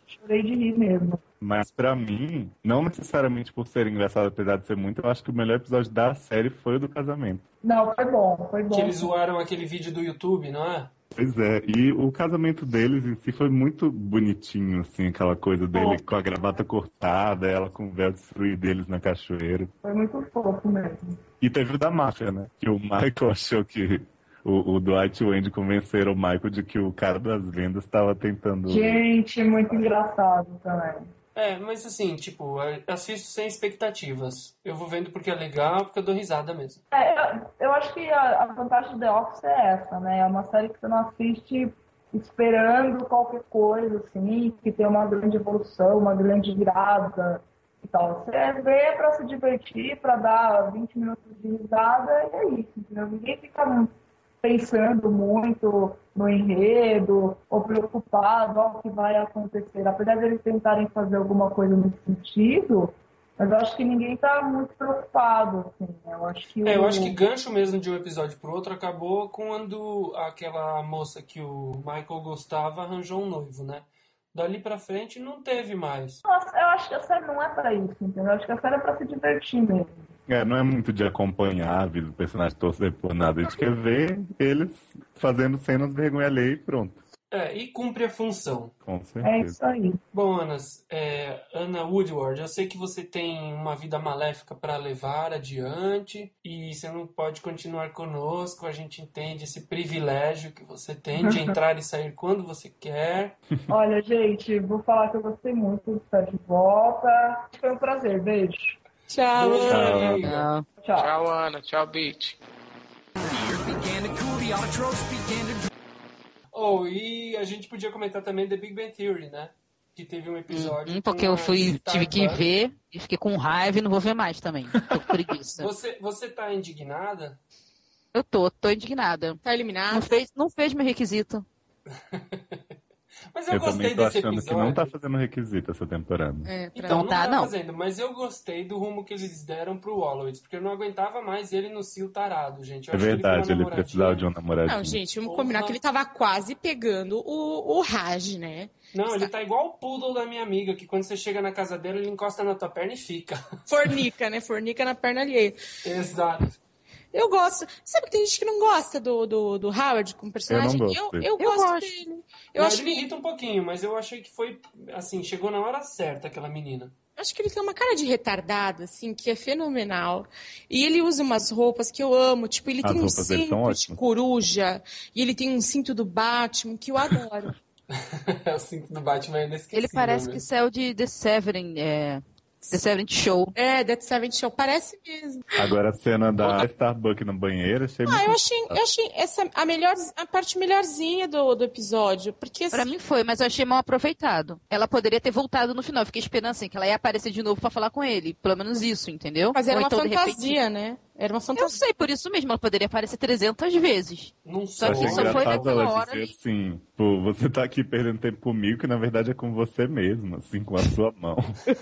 chorei de rir mesmo. Mas pra mim, não necessariamente por ser engraçado, apesar de ser muito, eu acho que o melhor episódio da série foi o do casamento. Não, foi bom, foi bom. Que eles zoaram aquele vídeo do YouTube, não é? Pois é, e o casamento deles em si foi muito bonitinho, assim, aquela coisa dele com a gravata cortada, ela com o véu destruído deles na cachoeira. Foi muito fofo mesmo. E teve o da máfia, né? Que o Michael achou que o, o Dwight e o Andy convenceram o Michael de que o cara das vendas estava tentando... Gente, muito engraçado também. É, mas assim, tipo, eu assisto sem expectativas. Eu vou vendo porque é legal, porque eu dou risada mesmo. É, eu, eu acho que a, a vantagem do The Office é essa, né? É uma série que você não assiste esperando qualquer coisa, assim, que tem uma grande evolução, uma grande virada e tal. Você vê pra se divertir, pra dar vinte minutos de risada, e é isso, entendeu? Ninguém fica pensando muito no enredo ou preocupado ó, o que vai acontecer. Apesar de eles tentarem fazer alguma coisa nesse sentido, mas eu acho que ninguém está muito preocupado. Assim. Eu acho que, é, o... eu acho que gancho mesmo de um episódio pro outro acabou quando aquela moça que o Michael gostava arranjou um noivo, né? Dali pra frente não teve mais. Nossa, eu acho que a série não é pra isso, entendeu? Eu acho que a série é pra se divertir mesmo. É, não é muito de acompanhar a vida do personagem torcer por nada. A gente quer ver eles fazendo cenas vergonha alheia e pronto. É, e cumpre a função. Com certeza. É isso aí. Bom, Ana, é, Ana Woodward, eu sei que você tem uma vida maléfica para levar adiante e você não pode continuar conosco. A gente entende esse privilégio que você tem de entrar e sair quando você quer. Olha, gente, vou falar que eu gostei muito de estar de volta. Foi um prazer. Beijo. Tchau, Ana. Tchau. Tchau. Tchau, Ana. Tchau, Beach. Oh, e a gente podia comentar também The Big Bang Theory, né? Que teve um episódio. Hum, porque com eu a fui, tive que Starbucks. ver e fiquei com raiva e não vou ver mais também. Tô com preguiça. Você, você tá indignada? Eu tô, tô indignada. Tá eliminado? Não fez, não fez meu requisito. Mas eu, Eu gostei também tô desse achando episódio. que não tá fazendo requisito essa temporada. É, pra... Então, não tá, tá, não. fazendo, mas eu gostei do rumo que eles deram pro Wallowitz, porque eu não aguentava mais ele no cio tarado, gente. Eu É acho que verdade, ele, ele precisava de um namoradinho. Não, gente, vamos Porra. combinar que ele tava quase pegando o, o Raj, né? Não, ele tá igual o poodle da minha amiga, que quando você chega na casa dela, ele encosta na tua perna e fica. Fornica, né? Fornica na perna alheia. Exato. Eu gosto. Sabe que tem gente que não gosta do, do, do Howard como personagem? Eu não eu, gosto eu, dele. gosto, Eu gosto. dele. Eu Eu acho ele me que, irrita um pouquinho, mas eu achei que foi, assim, chegou na hora certa aquela menina. acho que ele tem uma cara de retardado, assim, que é fenomenal. E ele usa umas roupas que eu amo. Tipo, ele As tem um roupas dele são cinto de ótimas. coruja. E ele tem um cinto do Batman, que eu adoro. O cinto do Batman é inesquecível. Ele parece que mesmo. saiu de The Severin, é, The Severin Show. É, Dead Seven Show. Parece mesmo. Agora a cena da Starbucks na banheira, achei Ah, muito... eu achei, eu achei essa a, melhor, a parte melhorzinha do, do episódio. Porque, assim, Pra mim foi, mas eu achei mal aproveitado. Ela poderia ter voltado no final. Eu fiquei esperando assim, que ela ia aparecer de novo pra falar com ele. Pelo menos isso, entendeu? mas era Ou uma então, de fantasia, repente- né? Era uma Eu fantasia. sei, por isso mesmo. Ela poderia aparecer trezentas vezes. Não Só Eu sei. que achei só foi engraçado naquela ela hora dizer ali. assim, pô, você tá aqui perdendo tempo comigo, que na verdade é com você mesmo, assim, com a sua mão.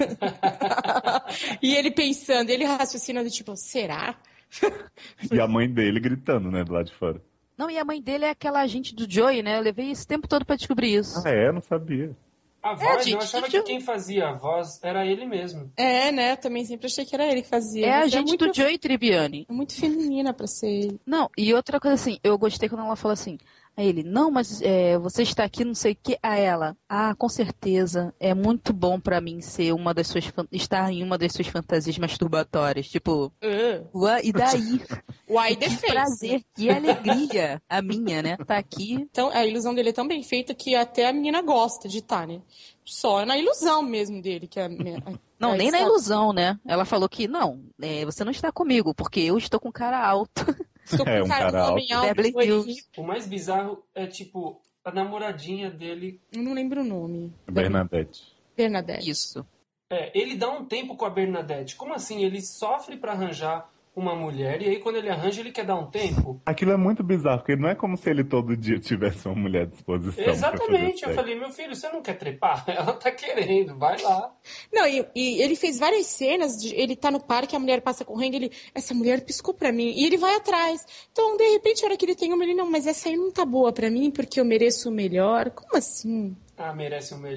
E ele pensando, ele raciocinando, tipo, será? E a mãe dele gritando, né, do lado de fora. Não, e a mãe dele é aquela agente do Joey, né? Eu levei esse tempo todo pra descobrir isso. Ah, é? Não sabia. A voz, eu gente, achava gente, que quem fazia a voz era ele mesmo. É, né? Eu também sempre achei que era ele que fazia. É a Mas agente muito, do Joey Tribbiani. é muito feminina pra ser ele. Não, e outra coisa assim, eu gostei quando ela falou assim, a ele, não, mas é, você está aqui, não sei o que, a ela, ah, com certeza, é muito bom pra mim ser uma das suas, fan- estar em uma das suas fantasias masturbatórias, tipo, Uh, ué, e daí? Why Que defense. prazer, que alegria a minha, né, tá aqui. Então, a ilusão dele é tão bem feita que até a menina gosta de estar, né? Só na ilusão mesmo dele, que a minha... Não, a nem na Star- ilusão, né, ela falou que, não, é, você não está comigo, porque eu estou com cara alto. Estou com É, um cara homem alto, Beverly foi Hills. rico. O mais bizarro é, tipo, a namoradinha dele. Eu não lembro o nome. Bernadette. Bernadette. Isso. É, ele dá um tempo com a Bernadette. Como assim? Ele sofre pra arranjar uma mulher e aí quando ele arranja ele quer dar um tempo? Aquilo é muito bizarro, porque não é como se ele todo dia tivesse uma mulher à disposição. Exatamente. pra Eu fazer falei, meu filho, você não quer trepar? Ela tá querendo, vai lá. Não, e, e ele fez várias cenas, de, ele tá no parque, a mulher passa correndo, ele, essa mulher piscou pra mim, e ele vai atrás. Então, de repente, a hora que ele tem uma, ele, não, mas essa aí não tá boa pra mim, porque eu mereço o melhor. Como assim? Ah, merece o melhor.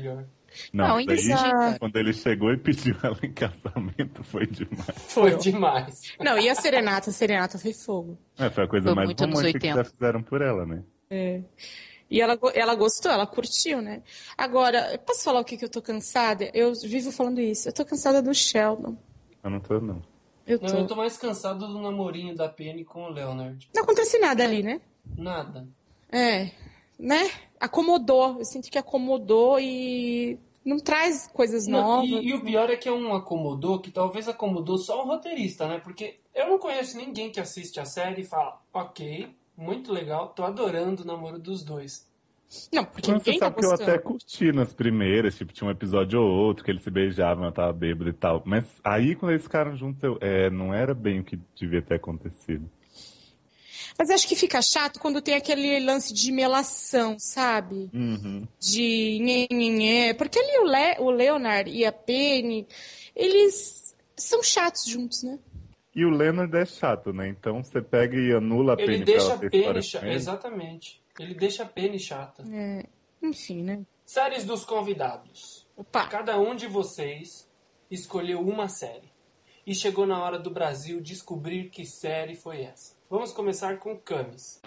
Não, Não, daí, ainda existe. quando ele chegou e pediu ela em casamento, foi demais. Foi demais. Não, e a serenata? A serenata foi fogo. É, foi a coisa Foi mais muito anos romântica que já oitenta. fizeram por ela, né? É. E ela, go- ela gostou, ela curtiu, né? Agora, eu posso falar o que, que eu tô cansada? Eu vivo falando isso. Eu tô cansada do Sheldon. Eu não tô, não. Eu Não, tô. eu tô mais cansado do namorinho da Penny com o Leonard. Não acontece nada ali, né? Nada. É, né? Acomodou. Eu sinto que acomodou e não traz coisas Não, novas. e, e o pior é que é um acomodou que talvez acomodou só o roteirista, né? Porque eu não conheço ninguém que assiste a série e fala, ok, muito legal, tô adorando o namoro dos dois. Não, porque Mas você ninguém tá sabe que eu gostando. até curti nas primeiras, tipo, tinha um episódio ou outro que eles se beijavam, eu tava bêbado e tal. Mas aí, quando eles ficaram juntos, eu, é, não era bem o que devia ter acontecido. Mas acho que fica chato quando tem aquele lance de melação, sabe? Uhum. De nhenhenhé. Porque ali o, Le- o Leonard e a Penny, eles são chatos juntos, né? E o Leonard é chato, né? Então você pega e anula a Ele Penny pra deixa ela a ter Penny história chata. com ele. Exatamente. Ele deixa a Penny chata. É, enfim, né? Séries dos convidados. Opa, Cada um de vocês escolheu uma série. E chegou na hora do Brasil descobrir que série foi essa. Vamos começar com Camis.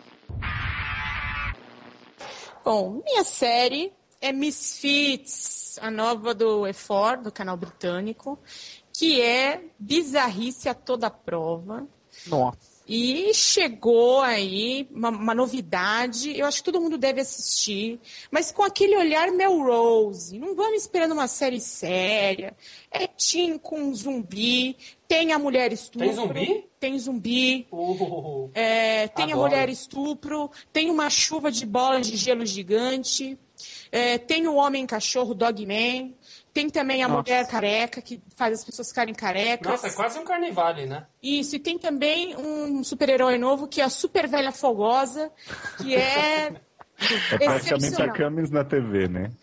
bom, minha série é Misfits, a nova do E quatro, do canal britânico, que é bizarrice a toda prova. Nossa. E chegou aí uma, uma novidade, eu acho que todo mundo deve assistir, mas com aquele olhar Melrose. Não vamos esperando uma série séria. É teen com zumbi, tem a mulher estupro. Tem zumbi? Tem zumbi. Oh, É, tem adoro. a mulher estupro, tem uma chuva de bolas de gelo gigante, é, tem o homem cachorro Dogman, tem também a Nossa. mulher careca, que faz as pessoas ficarem carecas. Nossa, é quase um carnivale, né? Isso, e tem também um super-herói novo, que é a Super Velha Fogosa, que é É praticamente a excepcional. Camis na T V, né?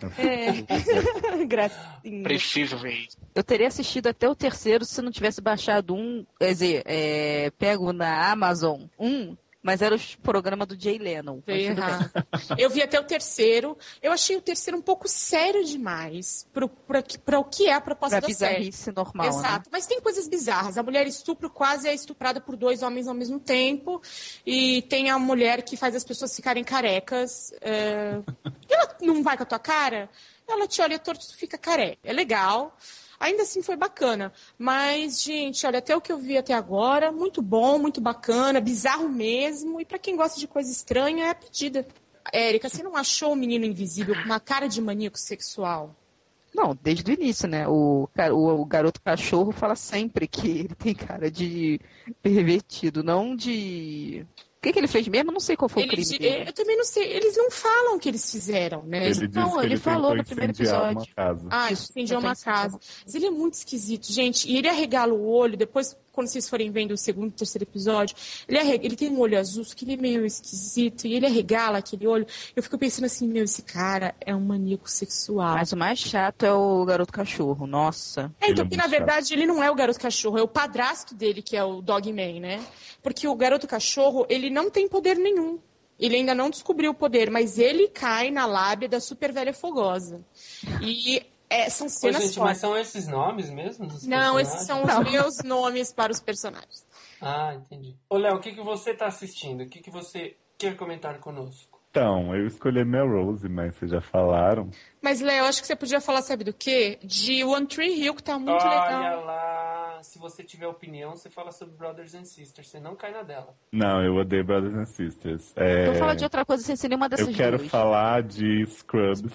É. Gracinha. Preciso ver isso. Eu teria assistido até o terceiro se não tivesse baixado um, quer dizer, é, pego na Amazon um, mas era o programa do Jay Leno. Mas Veio tudo bem. errado. Eu vi até o terceiro. Eu achei o terceiro um pouco sério demais para o que é a proposta Pra da série. bizarrice normal, né? Exato, mas tem coisas bizarras. A mulher estupro quase é estuprada por dois homens ao mesmo tempo. E tem a mulher que faz as pessoas ficarem carecas. É... Ela não vai com a tua cara, ela te olha torto e tu fica careca. É legal. Ainda assim foi bacana. Mas, gente, olha, até o que eu vi até agora, muito bom, muito bacana, bizarro mesmo. E pra quem gosta de coisa estranha, é a pedida. Érica, você não achou o menino invisível com uma cara de maníaco sexual? Não, desde o início, né? O, cara- o, o garoto cachorro fala sempre que ele tem cara de pervertido, não de... O que, que ele fez mesmo? Não sei qual foi o Ele crime di- dele. eu também não sei. Eles não falam o que eles fizeram, né? Ele disse Não, que ele ele falou tentou no primeiro incendiar uma episódio. casa. Ah, Isso, incendiou uma tentou incendiar casa. Mas ele é muito esquisito, gente. E ele arregala o olho, depois, quando vocês forem vendo o segundo e terceiro episódio, ele, arrega- ele tem um olho azul, só que ele é meio esquisito, e ele arregala aquele olho. Eu fico pensando assim, meu, esse cara é um maníaco sexual. Mas o mais chato é o garoto cachorro, nossa. É, Ele então, é que muito na chato. verdade ele não é o garoto cachorro, é o padrasto dele que é o Dogman, né? Porque o garoto cachorro, ele não tem poder nenhum. Ele ainda não descobriu o poder, mas ele cai na lábia da Super Velha Fogosa. E é, são Ô, cenas gente, mas fortes. são esses nomes mesmo? Dos Não, personagens? esses são os meus nomes para os personagens. Ah, entendi. Ô, Léo, o que, que você tá assistindo? O que, que você quer comentar conosco? Então, eu escolhi Melrose, mas vocês já falaram. Mas, Léo, acho que você podia falar, sabe do quê? De One Tree Hill, que tá muito Olha legal. lá, se você tiver opinião, você fala sobre Brothers and Sisters. Você não cai na dela. Não, eu odeio Brothers and Sisters. É, Então fala de outra coisa sem ser nenhuma dessas eu quero duas. falar de Scrubs,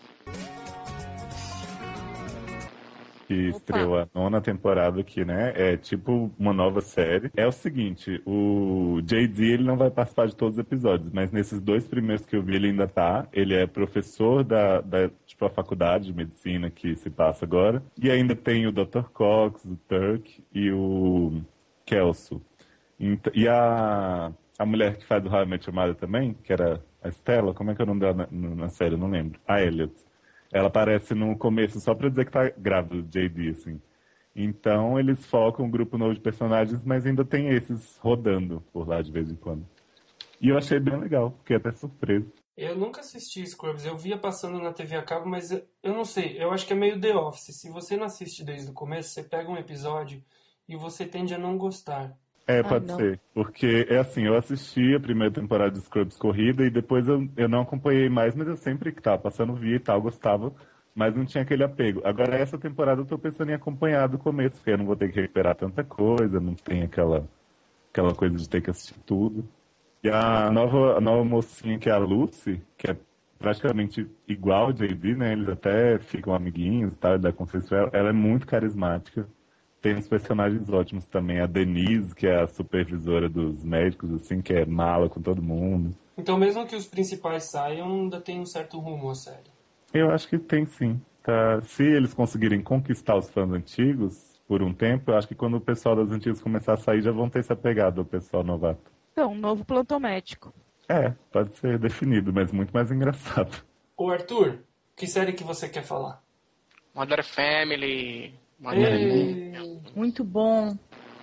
que Opa. estreou a nona temporada aqui, né? É tipo uma nova série. É o seguinte, o J D ele não vai participar de todos os episódios, mas nesses dois primeiros que eu vi ele ainda tá. Ele é professor da, da tipo, a faculdade de medicina que se passa agora. E ainda tem o doutor Cox, o Turk e o Kelso. Ent- E a, a mulher que faz o How I Met Your Mother também, que era a Stella, como é que é o nome dela na, na série? Eu não lembro. A Elliot. Ela aparece no começo só pra dizer que tá grávida do J D, assim. Então eles focam um grupo novo de personagens, mas ainda tem esses rodando por lá de vez em quando. E eu achei bem legal, fiquei até surpreso. Eu nunca assisti Scrubs, eu via passando na T V a cabo, mas eu, eu não sei, eu acho que é meio The Office. Se você não assiste desde o começo, você pega um episódio e você tende a não gostar. É, Ah, pode não. ser. Porque, é assim, eu assisti a primeira temporada de Scrubs corrida e depois eu, eu não acompanhei mais, mas eu sempre que tava passando via e tal, gostava, mas não tinha aquele apego. Agora, essa temporada eu tô pensando em acompanhar do começo, porque eu não vou ter que recuperar tanta coisa, não tem aquela, aquela coisa de ter que assistir tudo. E a nova, a nova mocinha, que é a Lucy, que é praticamente igual ao J D, né? Eles até ficam amiguinhos e tal, da Consciência, ela, ela é muito carismática. Tem uns personagens ótimos também. A Denise, que é a supervisora dos médicos, assim, que é mala com todo mundo. Então, mesmo que os principais saiam, ainda tem um certo rumo a série. Eu acho que tem sim. Tá? Se eles conseguirem conquistar os fãs antigos por um tempo, eu acho que quando o pessoal das antigas começar a sair, já vão ter se apegado ao pessoal novato. Então, um novo plantão médico. É, pode ser definido, mas muito mais engraçado. Ô, Arthur, que série que você quer falar? Modern Family... Modern... Ei. Muito bom.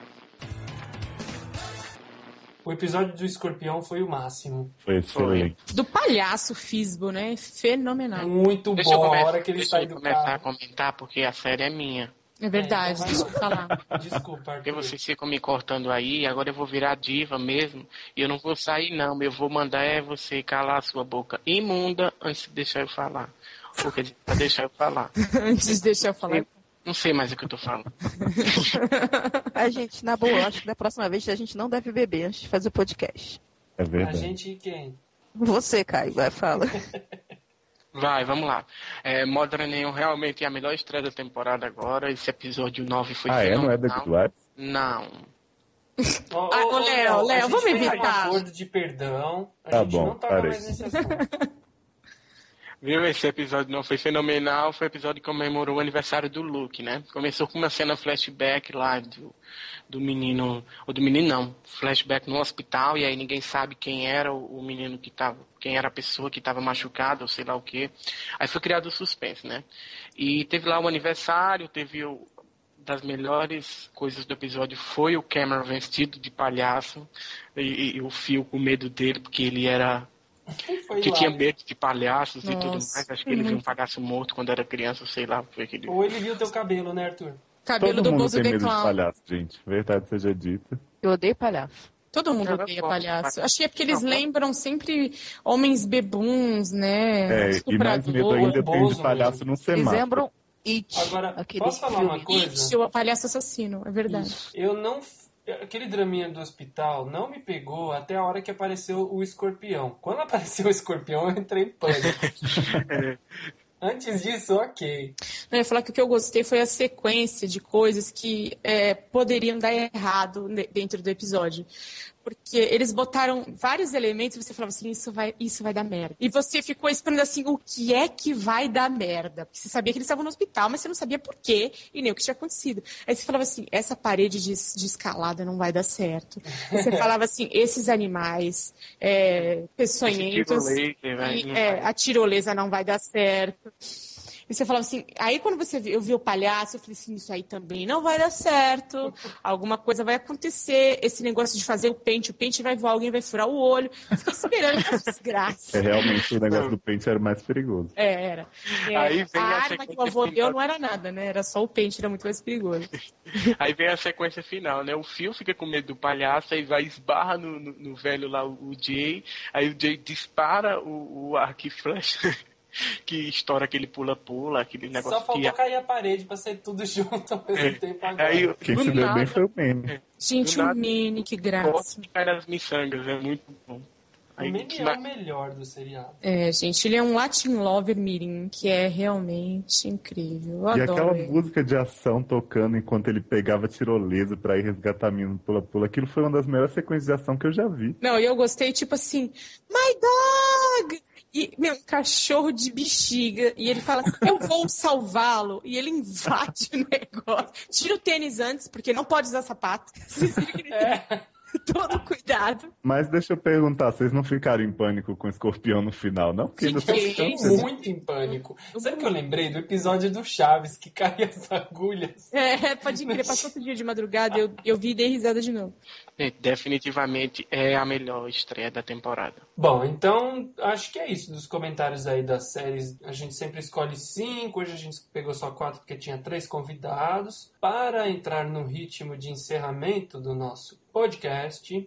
O episódio do Escorpião foi o máximo. Foi excelente. Do palhaço Fisbo, né? Fenomenal. Muito Deixa eu bom a começar, hora que ele deixa sai eu do começar carro. a comentar, porque a série é minha. É verdade, É, então vai deixa eu falar. Desculpa, Porque Arthur. vocês ficam me cortando aí, agora eu vou virar diva mesmo, e eu não vou sair não, eu vou mandar é você calar a sua boca imunda antes de deixar eu falar. Ou quer dizer, pra deixar eu falar. Antes de deixar eu falar. Eu não sei mais o que eu tô falando. A gente, na boa, eu acho que da próxima vez a gente não deve beber antes de fazer o podcast. É A verdade. gente e quem? Você, Caio, vai, fala. Vai, vamos lá. É, Modern Neon realmente é a melhor estreia da temporada agora, esse episódio nove foi Ah, é? Não é fenomenal. da Good Wife? Não. Ó, Ah, ô, Léo, Léo, a gente vamos fez evitar. um acordo de perdão. A Tá gente bom, não toca parei. mais nesse assunto. Viu? Esse episódio não foi fenomenal, foi o episódio que comemorou o aniversário do Luke, né? Começou com uma cena flashback lá do, do menino, ou do menino não, flashback no hospital, e aí ninguém sabe quem era o, o menino que tava, quem era a pessoa que estava machucada, ou sei lá o quê. Aí foi criado o suspense, né? E teve lá o aniversário, teve o, das melhores coisas do episódio foi o Cameron vestido de palhaço, e, e, e o Phil com medo dele, porque ele era... Foi que lá, tinha né? medo de palhaços e tudo Nossa, mais. Acho que foi ele viu um muito. palhaço morto quando era criança, sei lá. Foi aquele... Ou ele viu teu cabelo, né, Arthur? Cabelo Todo do mundo Bozo tem The medo de Clown. palhaço, gente. Verdade seja dita. Eu odeio palhaço. Todo mundo Cara, odeia eu gosto de palhaço. palhaço. Acho que é porque eles Não, lembram sempre homens bebuns, né? É, e mais medo ainda tem Bozo de palhaço mesmo. no Eles semáforo. lembram It, Agora, aquele posso falar filme. uma coisa? It, o palhaço assassino, é verdade. Eu não... Aquele draminha do hospital não me pegou até a hora que apareceu o escorpião. Quando apareceu o escorpião, eu entrei em pânico. Antes disso, ok. Eu ia falar que o que eu gostei foi a sequência de coisas que é, poderiam dar errado ne- dentro do episódio. Porque eles botaram vários elementos e você falava assim, isso vai, isso vai dar merda. E você ficou esperando assim, o que é que vai dar merda? Porque você sabia que eles estavam no hospital, mas você não sabia por quê e nem o que tinha acontecido. Aí você falava assim, essa parede de, de escalada não vai dar certo. Você falava assim, esses animais é, peçonhentos, Esse tiro laser, vai, e, não é, vai. a tirolesa não vai dar certo. E você falava assim, aí quando você viu, eu vi o palhaço, eu falei assim, isso aí também não vai dar certo, alguma coisa vai acontecer, esse negócio de fazer o pente, o pente vai voar, alguém vai furar o olho. Eu fiquei esperando essa desgraça. É, realmente o negócio do pente era mais perigoso. É, era. É, Aí vem a a arma sequência que o avô final. deu não era nada, né? Era só o pente, era muito mais perigoso. Aí vem a sequência final, né? O Phil fica com medo do palhaço, aí vai esbarra no, no, no velho lá, o, o Jay, aí o Jay dispara o, o arco e flecha, que estoura aquele pula-pula, aquele negócio Só faltou que... cair a parede pra ser tudo junto ao mesmo É. tempo agora. Aí, Quem do se deu nada, bem foi o Mene. Gente, Do o nada, Mini, que corta graça. e cai nas miçangas, é muito bom. O Aí, Mene é na- o melhor do seriado. É, gente, ele é um Latin Lover Meeting, que é realmente incrível. Eu E adoro aquela ele. música de ação tocando enquanto ele pegava a tirolesa pra ir resgatar a menina no pula-pula, aquilo foi uma das melhores sequências de ação que eu já vi. Não, e eu gostei, tipo assim, my dog! E, meu, um cachorro de bexiga. E ele fala assim, eu vou salvá-lo. E ele invade o negócio. Tira o tênis antes, porque não pode usar sapato. Vocês viram que ele tem É. todo cuidado. Obrigado. Mas deixa eu perguntar, vocês não ficaram em pânico com o escorpião no final, não? Porque ainda Fiquei tem chance, né? muito em pânico. Sabe o que eu lembrei do episódio do Chaves, que caía as agulhas? É, pode crer, passou outro dia de madrugada, eu, eu vi e dei risada de novo. Gente, definitivamente é a melhor estreia da temporada. Bom, então acho que é isso dos comentários aí das séries. A gente sempre escolhe cinco, hoje a gente pegou só quatro porque tinha três convidados. Para entrar no ritmo de encerramento do nosso podcast,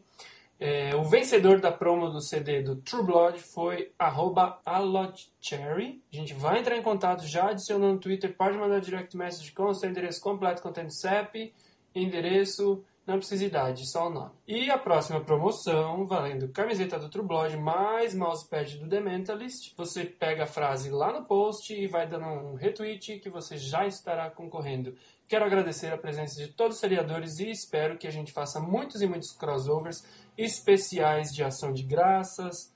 é, o vencedor da promo do C D do True Blood foi arroba alotcherry. A gente vai entrar em contato, já adicionou no Twitter, pode mandar direct message com o seu endereço completo, contendo C E P, endereço, não precisa idade, só o nome. E a próxima promoção, valendo camiseta do True Blood mais mousepad do The Mentalist. Você pega a frase lá no post e vai dando um retweet que você já estará concorrendo. Quero agradecer a presença de todos os seriadores e espero que a gente faça muitos e muitos crossovers especiais de Ação de Graças,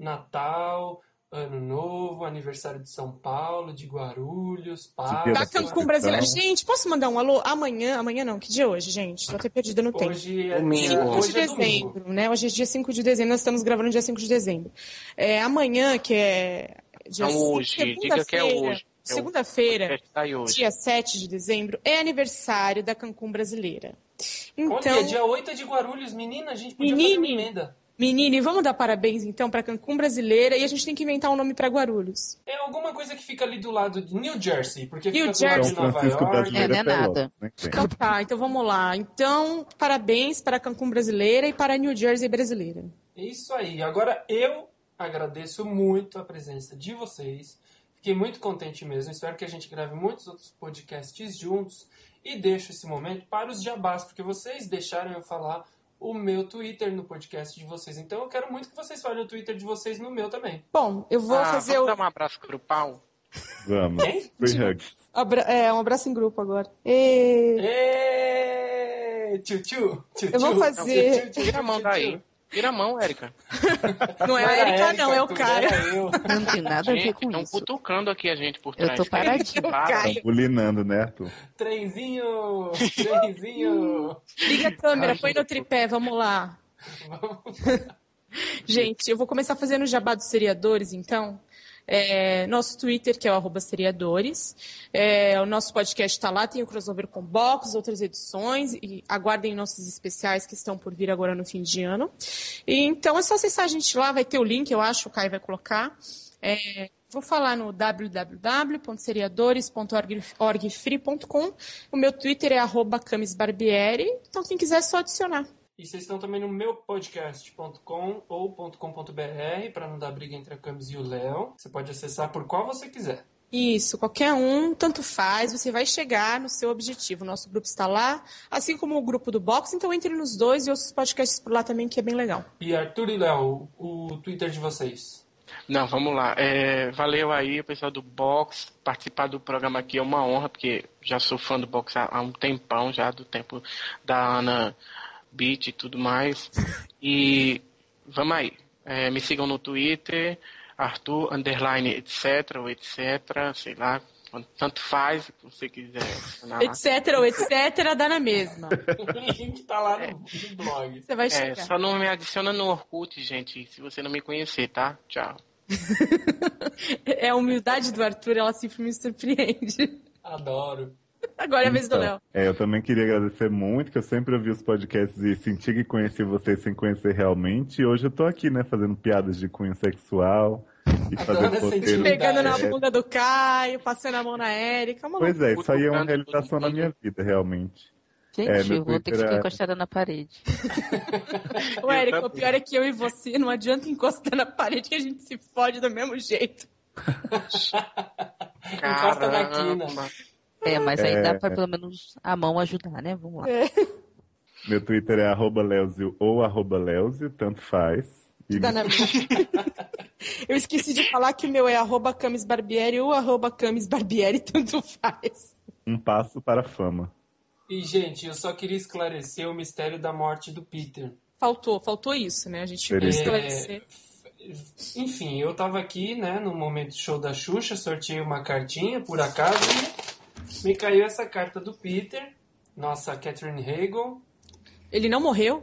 Natal, Ano Novo, aniversário de São Paulo, de Guarulhos, Páscoa. Da Cancún brasileira. Gente, posso mandar um alô? Amanhã, amanhã não, que dia é hoje, gente? Tô até perdida no tempo. Hoje é Domingo. dia- cinco de hoje é dezembro, domingo. né? Hoje é dia cinco de dezembro, nós estamos gravando dia cinco de dezembro. É, amanhã, que é dia Não, cinco, hoje, diga que é segunda-feira, hoje. É o Segunda-feira, podcast tá aí hoje. dia sete de dezembro, é aniversário da Cancún brasileira. Então, Olha, dia oito é de Guarulhos, menina, a gente podia Menine. fazer uma emenda. menine, vamos dar parabéns então para Cancún brasileira e a gente tem que inventar um nome para Guarulhos. É alguma coisa que fica ali do lado de New Jersey, porque New fica do lado Jersey. de Nova Francisco York. brasileiro É, não é Pelotas, nada. né? Tem. Então tá, então vamos lá. Então, parabéns para Cancún brasileira e para New Jersey brasileira. É isso aí. Agora eu agradeço muito a presença de vocês. Fiquei muito contente mesmo. Espero que a gente grave muitos outros podcasts juntos. E deixo esse momento para os jabás, porque vocês deixaram eu falar o meu Twitter no podcast de vocês. Então eu quero muito que vocês falem o Twitter de vocês no meu também. Bom, eu vou Ah, fazer vamos o... dar um abraço pro pau? Vamos. Quem? Free hugs. abra... é, um abraço em grupo agora. E... Ê, Tchu, tchu, tchu, Eu vou tchu. fazer- Tchu, tchu, tchu, Tira a mão tchu, daí. tchu. Tira a mão, Érica. Não é a era Erika, não, é o tudo Caio. era eu. Não tem nada a ver Gente, com estão isso. cutucando aqui a gente por Eu trás. tô paradinho. Para. Caio. Estão bulinando, né, Arthur? Trenzinho, trenzinho. Liga a câmera, Ai, põe no gente. tripé, vamos lá. Gente, eu vou começar fazendo o jabá dos seriadores, então. É, nosso Twitter, que é o arroba seriadores. É, o nosso podcast está lá, tem o crossover com box, outras edições. E aguardem nossos especiais que estão por vir agora no fim de ano. E, então é só acessar a gente lá, vai ter o link, eu acho, o Caio vai colocar. É, vou falar no w w w ponto seriadores ponto org free ponto com. O meu Twitter é arroba camisbarbieri. Então quem quiser é só adicionar. E vocês estão também no meu podcast ponto com ou .com.br, para não dar briga entre a Camis e o Léo. Você pode acessar por qual você quiser. Isso, qualquer um, tanto faz, você vai chegar no seu objetivo. O nosso grupo está lá, assim como o grupo do Box, então entre nos dois e outros podcasts por lá também, que é bem legal. E Arthur e Léo, o Twitter de vocês. Não, vamos lá. É, valeu aí, pessoal do Box. Participar do programa aqui é uma honra, porque já sou fã do Box há, há um tempão, já do tempo da Ana Beat e tudo mais. E vamos aí. É, me sigam no Twitter, Arthur, underline, etc, ou etc, sei lá, tanto faz o que você quiser. adicionar lá. Etc ou etc, dá na mesma. O link tá lá no, no blog. Você vai É, chegar. só não me adiciona no Orkut, gente, se você não me conhecer, tá? Tchau. É a humildade do Arthur, ela sempre me surpreende. Adoro. Agora é a vez do Léo. É, eu também queria agradecer muito, que eu sempre ouvi os podcasts e senti que conheci vocês sem conhecer realmente. E hoje eu tô aqui, né, fazendo piadas de cunho sexual e Adoro fazendo essa roteiro. intimidade. Pegando na É, bunda do Caio, passando a mão na Érica. Uma Pois é, isso aí é uma Cutucando realização todo na mundo. minha vida, realmente. Gente, É, meu eu vou ter que Twitter ficar é- encostada na parede. Ô, Érica, o pior é que eu e você não adianta encostar na parede que a gente se fode do mesmo jeito. Encosta na quina. É, mas aí É. dá pra pelo menos a mão ajudar, né? Vamos lá. Meu Twitter é arroba Leozio ou arroba Leozio, tanto faz. E Dá na mesma. Eu esqueci de falar que o meu é arroba Camis Barbieri ou arroba Camis Barbieri, tanto faz. um passo para a fama. E, gente, eu só queria esclarecer o mistério da morte do Peter. Faltou, faltou isso, né? A gente ficou Beleza. esclarecer. Enfim, eu tava aqui, né, no momento do show da Xuxa, sorteei uma cartinha, por acaso, e me caiu essa carta do Peter, nossa Catherine Hagel. Ele não morreu?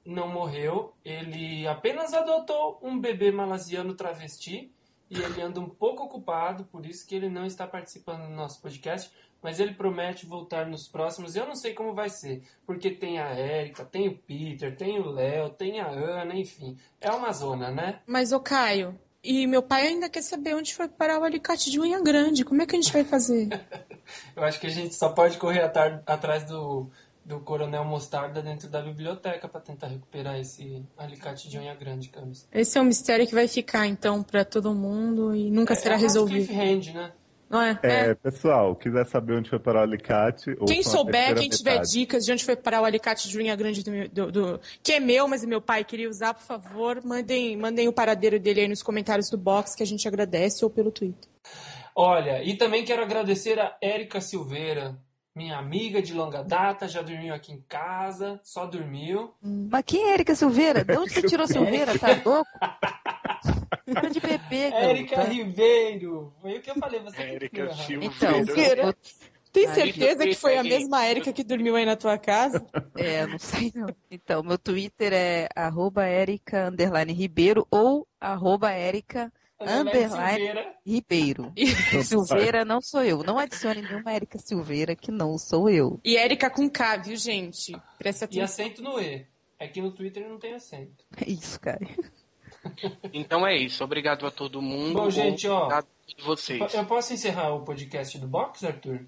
não morreu, ele apenas adotou um bebê malasiano travesti e ele anda um pouco ocupado, por isso que ele não está participando do nosso podcast, mas ele promete voltar nos próximos. Eu não sei como vai ser, porque tem a Érica, tem o Peter, tem o Léo, tem a Ana, enfim, é uma zona, né? Mas, ô Caio, e meu pai ainda quer saber onde foi parar o alicate de unha grande, como é que a gente vai fazer? Eu acho que a gente só pode correr atar- atrás do... do Coronel Mostarda dentro da biblioteca para tentar recuperar esse alicate de unha grande, Camis. Esse é um mistério que vai ficar, então, para todo mundo e nunca É, será é um resolvido. cliffhanger, né? Não é? É, É. pessoal, quiser saber onde foi parar o alicate... Quem ouçam a souber, terceira quem tiver metade. dicas de onde foi parar o alicate de unha grande do, meu- do- do- que é meu, mas meu pai queria usar, por favor, mandem, mandem o paradeiro dele aí nos comentários do box, que a gente agradece, ou pelo Twitter. Olha, e também quero agradecer a Érica Silveira, minha amiga de longa data, já dormiu aqui em casa, só dormiu. Mas quem é Érica Silveira? De onde você tirou Silveira? Tá louco? Cara de bebê, garoto. Érica Ribeiro, foi o que eu falei, você que Érica viu errado. Silveira. Então, tem Aí, certeza no que foi a Twitter, mesma Érica que dormiu aí na tua casa? É, não sei não. Então, meu Twitter é arroba Érica underline Ribeiro ou arroba Érica underline Silveira. Ribeiro. Silveira não sou eu. Não adicione nenhuma Érica Silveira que não sou eu. E Érica com K, viu, gente? Presta E atenção. acento no E. É que no Twitter não tem acento. É isso, cara. Então é isso. Obrigado a todo mundo. Bom, gente, ó, Obrigado a todos vocês. Eu posso encerrar o podcast do Box, Arthur?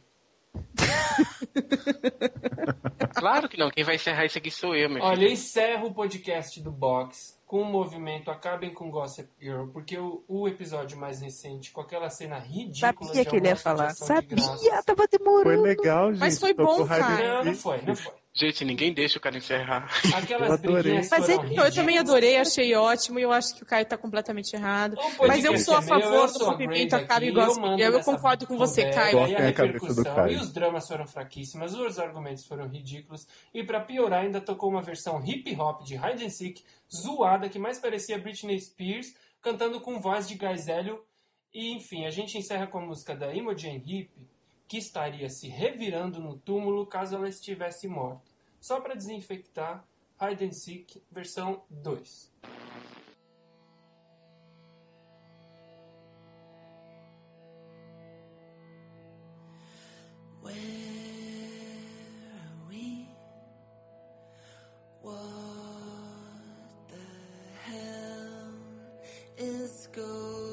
Claro que não. Quem vai encerrar isso aqui sou eu, meu Olha, filho. eu encerro o podcast do Box com o movimento Acabem com Gossip Girl, porque o, o episódio mais recente, com aquela cena ridícula Sabia de que ele ia almoço de falar. ação de graças. Sabia, tava demorando. Foi legal, gente. Mas foi tocou bom, Hide and cara. Não, não Seek. foi, não foi. Gente, ninguém deixa o cara encerrar. Aquelas Eu adorei. briguinhas Mas foram ele- eu também ridículas. adorei, achei ótimo e eu acho que o Caio tá completamente errado. O podcast Mas eu sou a é meu, eu favor do sou a movimento Grey Acabe daqui, e Gossip eu mando Girl. Eu nessa concordo com você, bodega, Caio. E a Cortem a cabeça do repercussão Caio. e os dramas foram fraquíssimos, os argumentos foram ridículos. E pra piorar, ainda tocou uma versão hip hop de Hide and Seek, zoada, que mais parecia Britney Spears, cantando com voz de Gazélio. E enfim, a gente encerra com a música da Imogen Heap, que estaria se revirando no túmulo caso ela estivesse morta. Só pra desinfectar, Hide and Seek, versão dois. Where are we? What the hell is going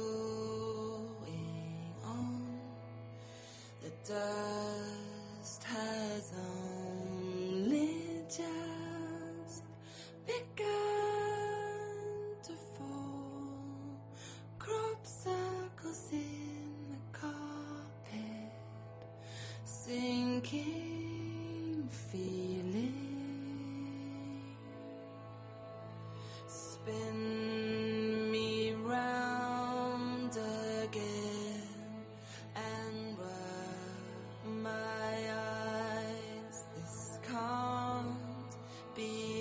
on? The dust has only just begun to fall. Crop circles in the carpet, sinking feeling. Spin me round again and rub my eyes. This can't be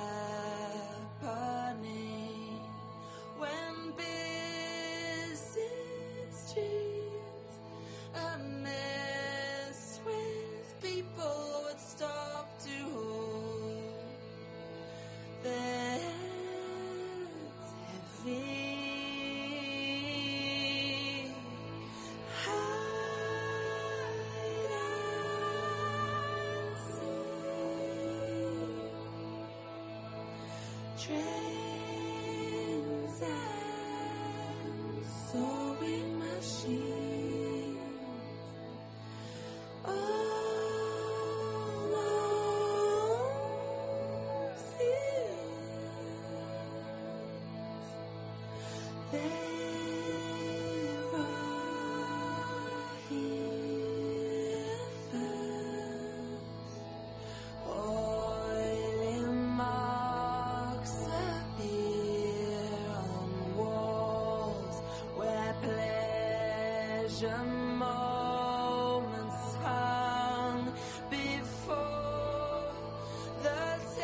happening when busy streets a mess with people would stop to hold their heads heavy. Hide and seek. Trains and sewing machines. All those hills, there are heathens, oily marks appear on walls where pleasure moments hung before the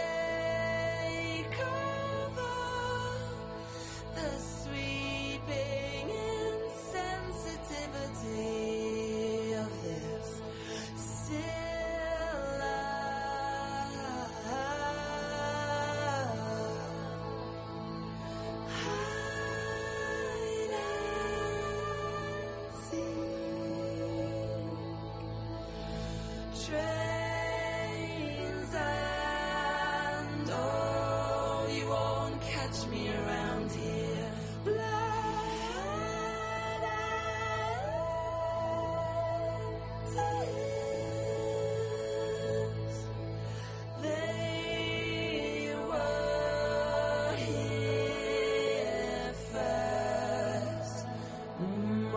takeover, the sweeping insensitivity of this still life.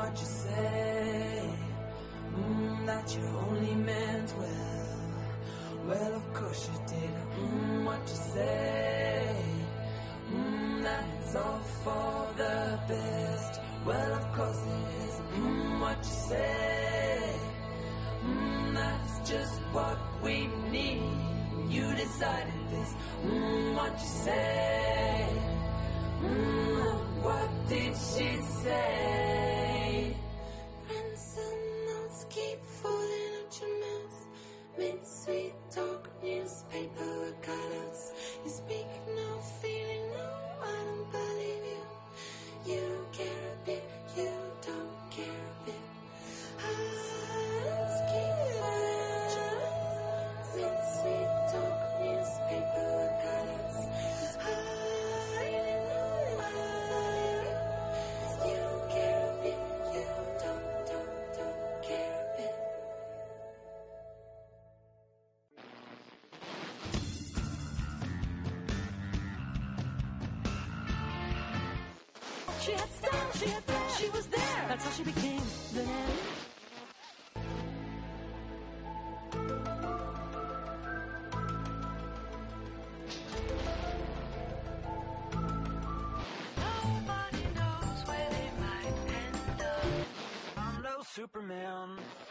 what you say. Mm, that you only meant well. Well, of course you did. Mm, what you say. Mm, that it's all for the best. Well, of course it is. Mm, what you say. Mm, that's just what we need. You decided this. Mm, what you say. Mm, what did she say? Ransom notes keep falling out your mouth. Mid-sweet talk, newspaper cutouts. You speak no feeling, no, I don't believe you. You don't care a bit, you don't care a bit. Hearts keep falling out your mouth. Mid-sweet talk, newspaper cutouts. You speak no feeling, no, I don't believe you. You don't care a bit, you don't, don't, don't care a bit. She had style, she had flair, she was there. That's how she became the Nelly. Nobody knows where they might end up. I'm no Superman.